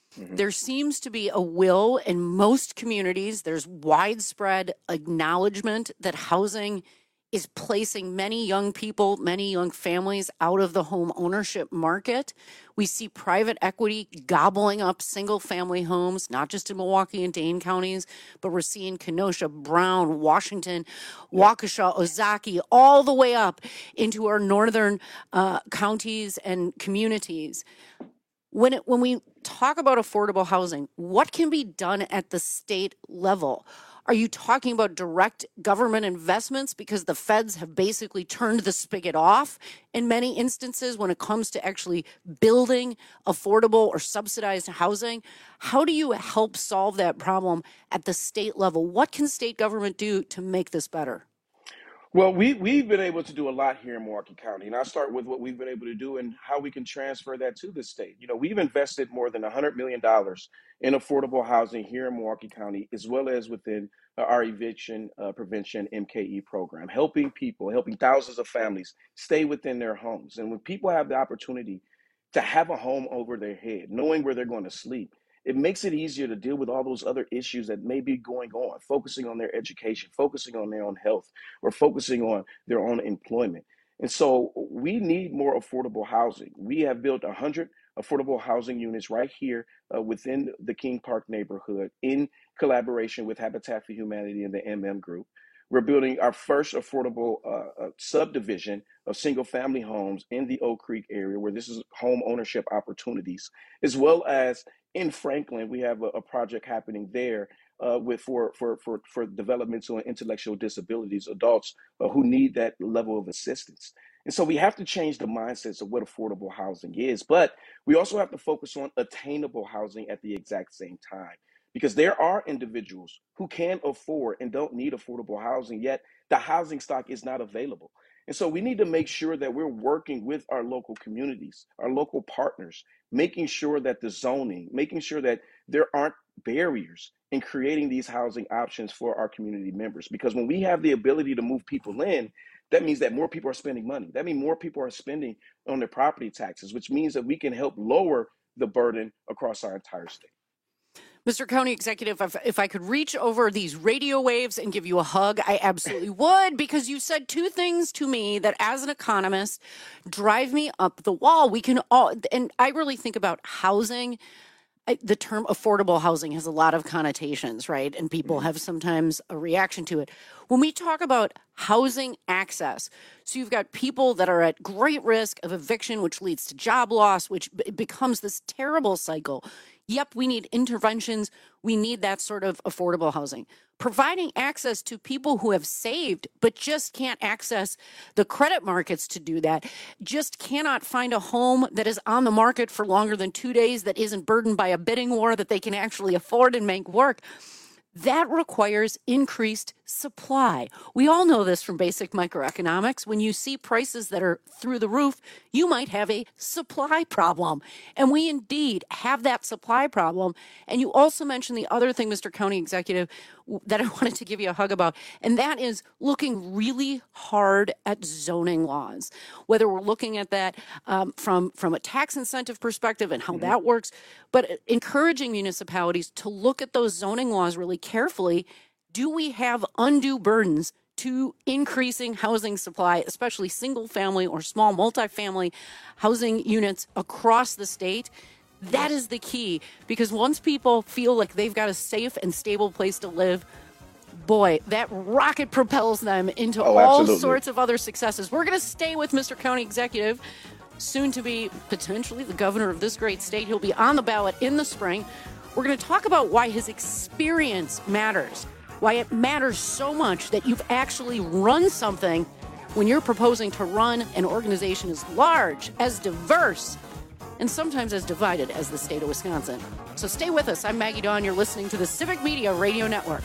Mm-hmm. There seems to be a will in most communities. There's widespread acknowledgement that housing is placing many young people, many young families out of the home ownership market. We see private equity gobbling up single-family homes, not just in Milwaukee and Dane counties, but we're seeing Kenosha, Brown, Washington, Waukesha, Ozaukee, all the way up into our northern uh, counties and communities. When it, when we talk about affordable housing, what can be done at the state level? Are you talking about direct government investments because the feds have basically turned the spigot off in many instances when it comes to actually building affordable or subsidized housing? How do you help solve that problem at the state level? What can state government do to make this better? Well, we, we've been able to do a lot here in Milwaukee County, and I'll start with what we've been able to do and how we can transfer that to the state. You know, we've invested more than one hundred million dollars in affordable housing here in Milwaukee County, as well as within uh, our eviction uh, prevention M K E program, helping people, helping thousands of families stay within their homes. And when people have the opportunity to have a home over their head, knowing where they're going to sleep, it makes it easier to deal with all those other issues that may be going on, focusing on their education, focusing on their own health, or focusing on their own employment. And so we need more affordable housing. We have built one hundred affordable housing units right here uh, within the King Park neighborhood in collaboration with Habitat for Humanity and the M M Group. We're building our first affordable uh, uh, subdivision of single-family homes in the Oak Creek area, where this is home ownership opportunities, as well as in Franklin, we have a, a project happening there uh, with for, for for for developmental and intellectual disabilities, adults uh, who need that level of assistance. And so we have to change the mindsets of what affordable housing is, but we also have to focus on attainable housing at the exact same time, because there are individuals who can afford and don't need affordable housing, yet the housing stock is not available. And so we need to make sure that we're working with our local communities, our local partners, making sure that the zoning, making sure that there aren't barriers in creating these housing options for our community members. Because when we have the ability to move people in, that means that more people are spending money. That means more people are spending on their property taxes, which means that we can help lower the burden across our entire state. Mister County Executive, if, if I could reach over these radio waves and give you a hug, I absolutely would, because you said two things to me that, as an economist, drive me up the wall. We can all, and I really think about housing. I, the term affordable housing has a lot of connotations, right? And people have sometimes a reaction to it. When we talk about housing access, so you've got people that are at great risk of eviction, which leads to job loss, which b- becomes this terrible cycle. Yep, we need interventions. We need that sort of affordable housing. Providing access to people who have saved but just can't access the credit markets to do that, just cannot find a home that is on the market for longer than two days, that isn't burdened by a bidding war, that they can actually afford and make work. That requires increased supply. We all know this from basic microeconomics. When you see prices that are through the roof, you might have a supply problem. And we indeed have that supply problem. And you also mentioned the other thing, Mister County Executive, that I wanted to give you a hug about, and that is looking really hard at zoning laws, whether we're looking at that um, from, from a tax incentive perspective and how mm-hmm. that works, but encouraging municipalities to look at those zoning laws really carefully. Do we have undue burdens to increasing housing supply, especially single family or small multifamily housing units across the state? That is the key, because once people feel like they've got a safe and stable place to live, boy, that rocket propels them into oh, all absolutely. sorts of other successes. We're going to stay with Mister County Executive, soon to be potentially the governor of this great state. He'll be on the ballot in the spring. We're going to talk about why his experience matters, why it matters so much that you've actually run something when you're proposing to run an organization as large, as diverse, and sometimes as divided as the state of Wisconsin. So stay with us. I'm Maggie Dawn. You're listening to the Civic Media Radio Network.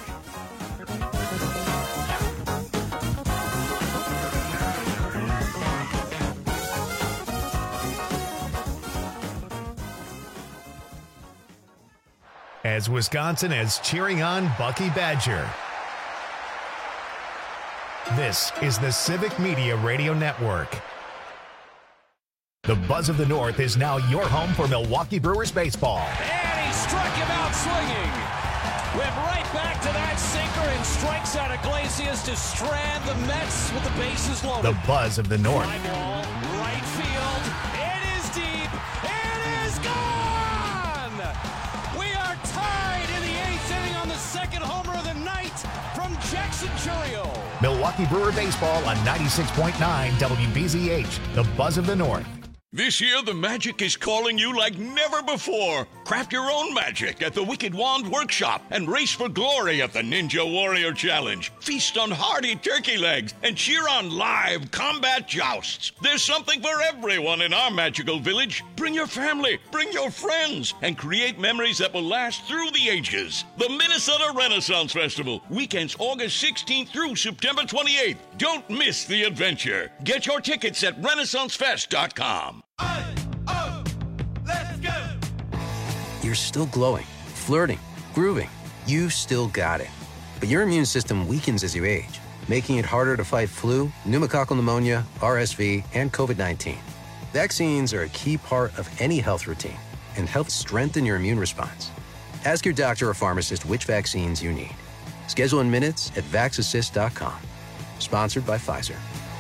As Wisconsin is cheering on Bucky Badger. This is the Civic Media Radio Network. The Buzz of the North is now your home for Milwaukee Brewers baseball. And he struck him out swinging. Went right back to that sinker and strikes out Iglesias to strand the Mets with the bases loaded. The Buzz of the North. Fly ball, right field. It is deep. It is gone. We are tied in the eighth inning on the second homer of the night from Jackson Chourio. Milwaukee Brewer baseball on ninety-six point nine W B Z H. The Buzz of the North. This year, the magic is calling you like never before. Craft your own magic at the Wicked Wand Workshop and race for glory at the Ninja Warrior Challenge. Feast on hearty turkey legs and cheer on live combat jousts. There's something for everyone in our magical village. Bring your family, bring your friends, and create memories that will last through the ages. The Minnesota Renaissance Festival, weekends August sixteenth through September twenty-eighth. Don't miss the adventure. Get your tickets at renaissance fest dot com. You're still glowing, flirting, grooving. You still got it. But your immune system weakens as you age, making it harder to fight flu, pneumococcal pneumonia, R S V, and COVID nineteen. Vaccines are a key part of any health routine and help strengthen your immune response. Ask your doctor or pharmacist which vaccines you need. Schedule in minutes at vax assist dot com. Sponsored by Pfizer.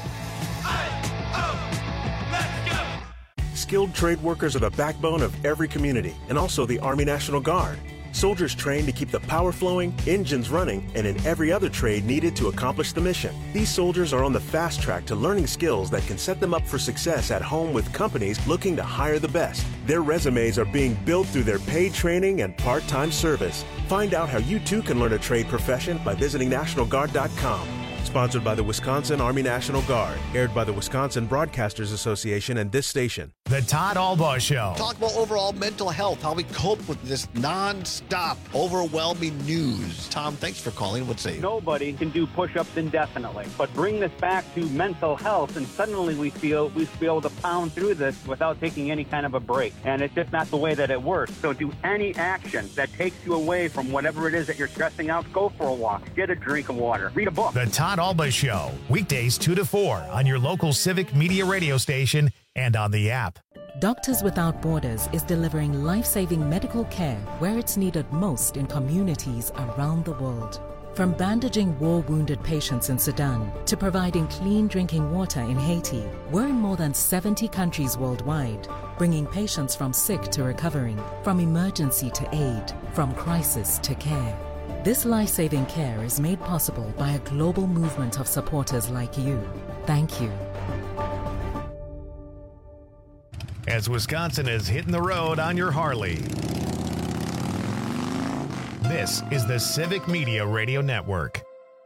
Skilled trade workers are the backbone of every community, and also the Army National Guard. Soldiers trained to keep the power flowing, engines running, and in every other trade needed to accomplish the mission. These soldiers are on the fast track to learning skills that can set them up for success at home with companies looking to hire the best. Their resumes are being built through their paid training and part-time service. Find out how you too can learn a trade profession by visiting national guard dot com. Sponsored by the Wisconsin Army National Guard. Aired by the Wisconsin Broadcasters Association and this station. The Todd Albaugh Show. Talk about overall mental health, how we cope with this non-stop, overwhelming news. Tom, thanks for calling. What's say? Nobody can do push-ups indefinitely. But bring this back to mental health, and suddenly we feel we feel to pound through this without taking any kind of a break. And it's just not the way that it works. So do any action that takes you away from whatever it is that you're stressing out. Go for a walk. Get a drink of water. Read a book. The Todd Albaugh Show. Weekdays two to four on your local Civic Media radio station and on the app. Doctors Without Borders is delivering life-saving medical care where it's needed most in communities around the world. From bandaging war-wounded patients in Sudan to providing clean drinking water in Haiti, we're in more than seventy countries worldwide, bringing patients from sick to recovering, from emergency to aid, from crisis to care. This life-saving care is made possible by a global movement of supporters like you. Thank you. As Wisconsin is hitting the road on your Harley. This is the Civic Media Radio Network.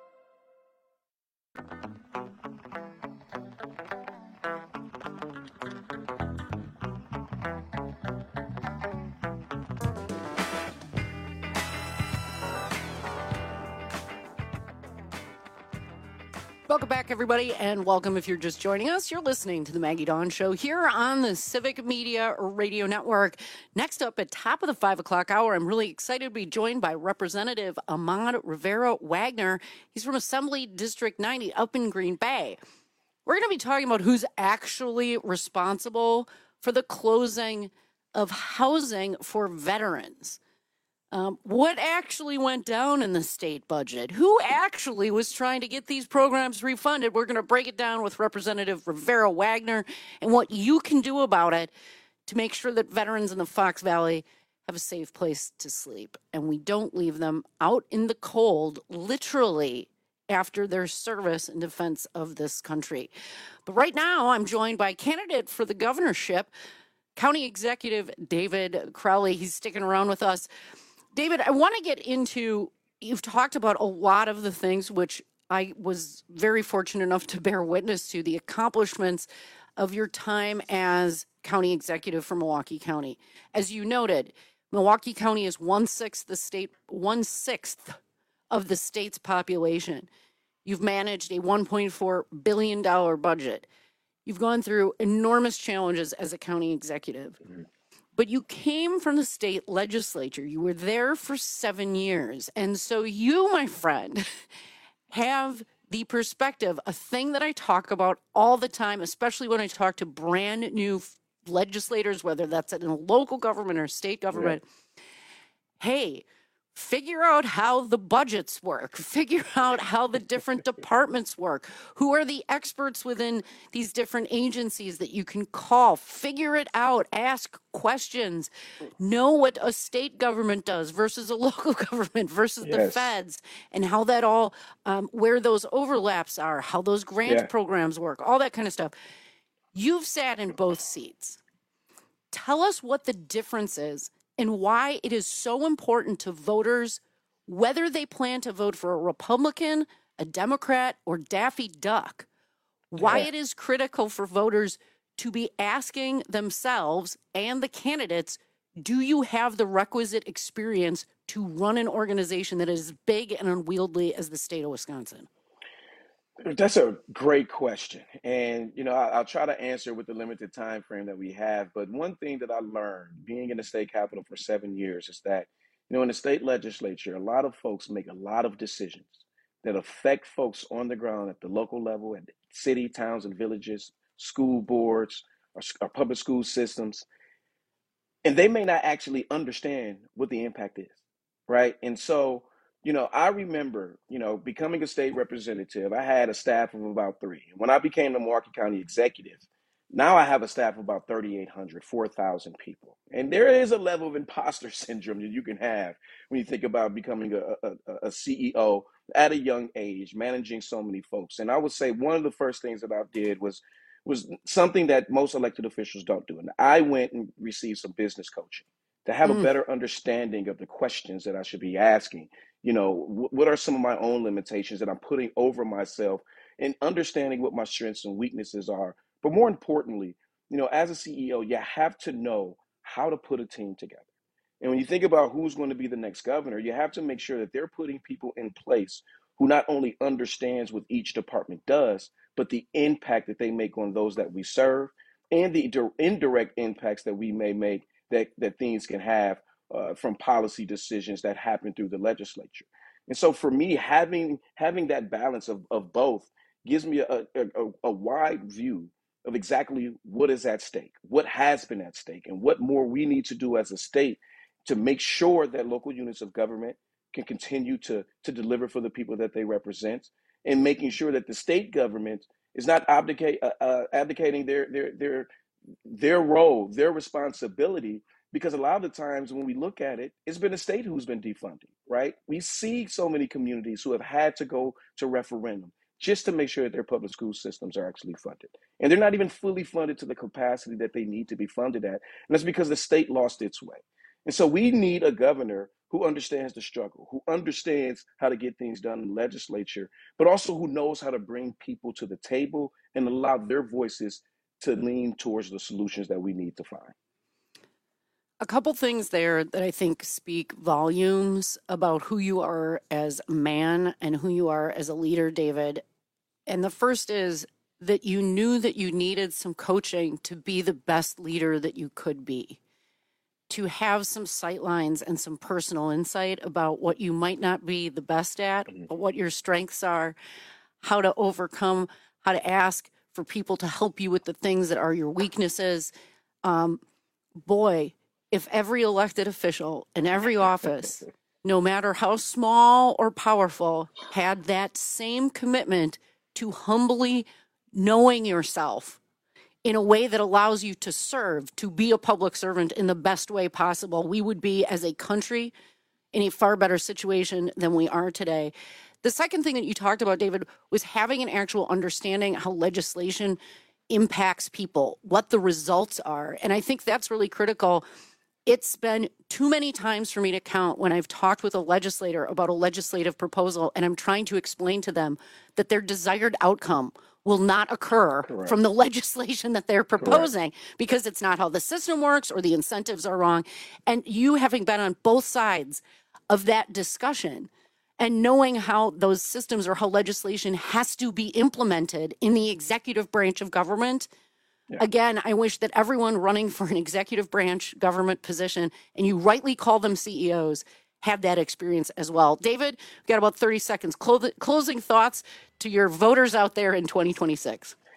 Welcome back, everybody, and welcome if you're just joining us. You're listening to the Maggie Dawn Show here on the Civic Media Radio Network. Next up at top of the five o'clock hour, I'm really excited to be joined by Representative Ahmad Rivera Wagner. He's from Assembly District ninety up in Green Bay. We're going to be talking about who's actually responsible for the closing of housing for veterans. Um, what actually went down in the state budget? Who actually was trying to get these programs refunded? We're going to break it down with Representative Rivera Wagner and what you can do about it to make sure that veterans in the Fox Valley have a safe place to sleep and we don't leave them out in the cold, literally, after their service in defense of this country. But right now, I'm joined by candidate for the governorship, County Executive David Crowley. He's sticking around with us. David, I want to get into, you've talked about a lot of the things which I was very fortunate enough to bear witness to, the accomplishments of your time as county executive for Milwaukee County. As you noted, Milwaukee County is one-sixth the state, one-sixth of the state's population. You've managed a one point four billion dollars budget. You've gone through enormous challenges as a county executive. Mm-hmm. But you came from the state legislature. You were there for seven years. And so you, my friend, have the perspective, a thing that I talk about all the time, especially when I talk to brand new legislators, whether that's in a local government or state government, yeah. hey, figure out how the budgets work. Figure out how the different departments work. Who are the experts within these different agencies that you can call? Figure it out. Ask questions. Know what a state government does versus a local government versus yes. the feds, and how that all, um, where those overlaps are, how those grant yeah. programs work, all that kind of stuff. You've sat in both seats. Tell us what the difference is and why it is so important to voters, whether they plan to vote for a Republican, a Democrat, or Daffy Duck, why yeah. it is critical for voters to be asking themselves and the candidates, do you have the requisite experience to run an organization that is as big and unwieldy as the state of Wisconsin? That's a great question. And, you know, I, I'll try to answer with the limited time frame that we have. But one thing that I learned being in the state capitol for seven years is that, you know, in the state legislature, a lot of folks make a lot of decisions that affect folks on the ground at the local level, at city, towns, and villages, school boards, or, or public school systems. And they may not actually understand what the impact is, right? And so, you know, I remember, you know, becoming a state representative, I had a staff of about three. When I became the Milwaukee County executive, now I have a staff of about thirty-eight hundred, four thousand people. And there is a level of imposter syndrome that you can have when you think about becoming a, a, a C E O at a young age, managing so many folks. And I would say one of the first things that I did was, was something that most elected officials don't do. And I went and received some business coaching to have mm. a better understanding of the questions that I should be asking. You know, what are some of my own limitations that I'm putting over myself, and understanding what my strengths and weaknesses are. But more importantly, you know, as a C E O, you have to know how to put a team together. And when you think about who's going to be the next governor, you have to make sure that they're putting people in place who not only understands what each department does, but the impact that they make on those that we serve, and the indirect impacts that we may make that, that things can have Uh, from policy decisions that happen through the legislature. And so for me, having having that balance of, of both gives me a, a, a wide view of exactly what is at stake, what has been at stake, and what more we need to do as a state to make sure that local units of government can continue to, to deliver for the people that they represent, and making sure that the state government is not abdicate, uh, uh, abdicating their, their, their, their role, their responsibility. Because a lot of the times when we look at it, it's been the state who's been defunding, right? We see so many communities who have had to go to referendum just to make sure that their public school systems are actually funded. And they're not even fully funded to the capacity that they need to be funded at. And that's because the state lost its way. And so we need a governor who understands the struggle, who understands how to get things done in the legislature, but also who knows how to bring people to the table and allow their voices to lean towards the solutions that we need to find. A couple things there that I think speak volumes about who you are as a man and who you are as a leader, David. And the first is that you knew that you needed some coaching to be the best leader that you could be, to have some sightlines and some personal insight about what you might not be the best at, but what your strengths are, how to overcome, how to ask for people to help you with the things that are your weaknesses. Um, boy, if every elected official in every office, no matter how small or powerful, had that same commitment to humbly knowing yourself in a way that allows you to serve, to be a public servant in the best way possible, we would be, as a country, in a far better situation than we are today. The second thing that you talked about, David, was having an actual understanding how legislation impacts people, what the results are. And I think that's really critical. It's been too many times for me to count when I've talked with a legislator about a legislative proposal, and I'm trying to explain to them that their desired outcome will not occur Correct. From the legislation that they're proposing Correct. Because it's not how the system works or the incentives are wrong. And you having been on both sides of that discussion and knowing how those systems or how legislation has to be implemented in the executive branch of government. Yeah. Again, I wish that everyone running for an executive branch government position, and you rightly call them C E Os, had that experience as well. David, we've got about thirty seconds. Clo- closing thoughts to your voters out there in twenty twenty-six.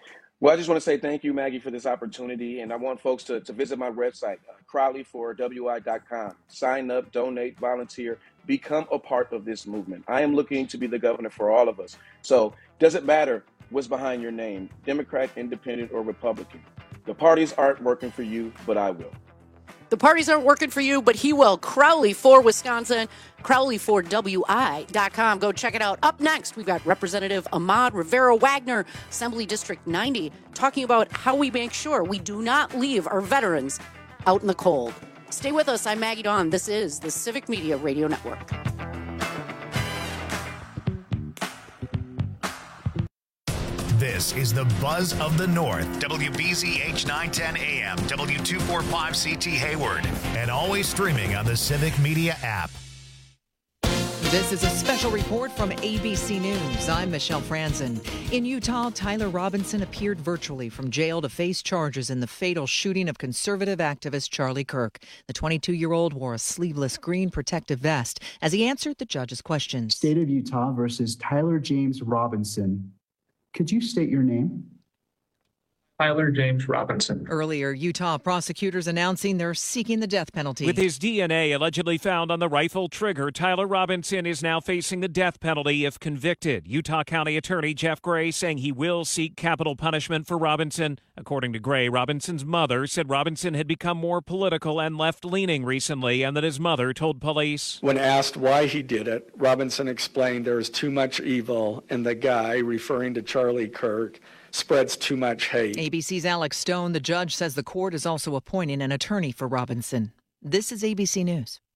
Well, I just want to say thank you, Maggie, for this opportunity. And I want folks to, to visit my website, uh, crowley for w i dot com. Sign up, donate, volunteer, become a part of this movement. I am looking to be the governor for all of us. So doesn't matter what's behind your name, Democrat, Independent, or Republican. The parties aren't working for you, but I will. The parties aren't working for you, but he will. Crowley for Wisconsin, crowley for w i dot com. Go check it out. Up next, we've got Representative Ahmad Rivera-Wagner, Assembly District ninety, talking about how we make sure we do not leave our veterans out in the cold. Stay with us. I'm Maggie Dawn. This is the Civic Media Radio Network. This is the Buzz of the North, W B Z H nine ten A M, W two forty-five C T Hayward, and always streaming on the Civic Media app. This is a special report from A B C News. I'm Michelle Franzen. In Utah, Tyler Robinson appeared virtually from jail to face charges in the fatal shooting of conservative activist Charlie Kirk. The twenty-two-year-old wore a sleeveless green protective vest as he answered the judge's questions. State of Utah versus Tyler James Robinson. Could you state your name? Tyler James Robinson. Earlier, Utah prosecutors announcing they're seeking the death penalty. With his D N A allegedly found on the rifle trigger, Tyler Robinson is now facing the death penalty if convicted. Utah County Attorney Jeff Gray saying he will seek capital punishment for Robinson. According to Gray, Robinson's mother said Robinson had become more political and left-leaning recently, and that his mother told police. When asked why he did it, Robinson explained there is too much evil, and the guy, referring to Charlie Kirk, spreads too much hate. A B C's Alex Stone, the judge says the court is also appointing an attorney for Robinson. This is A B C News.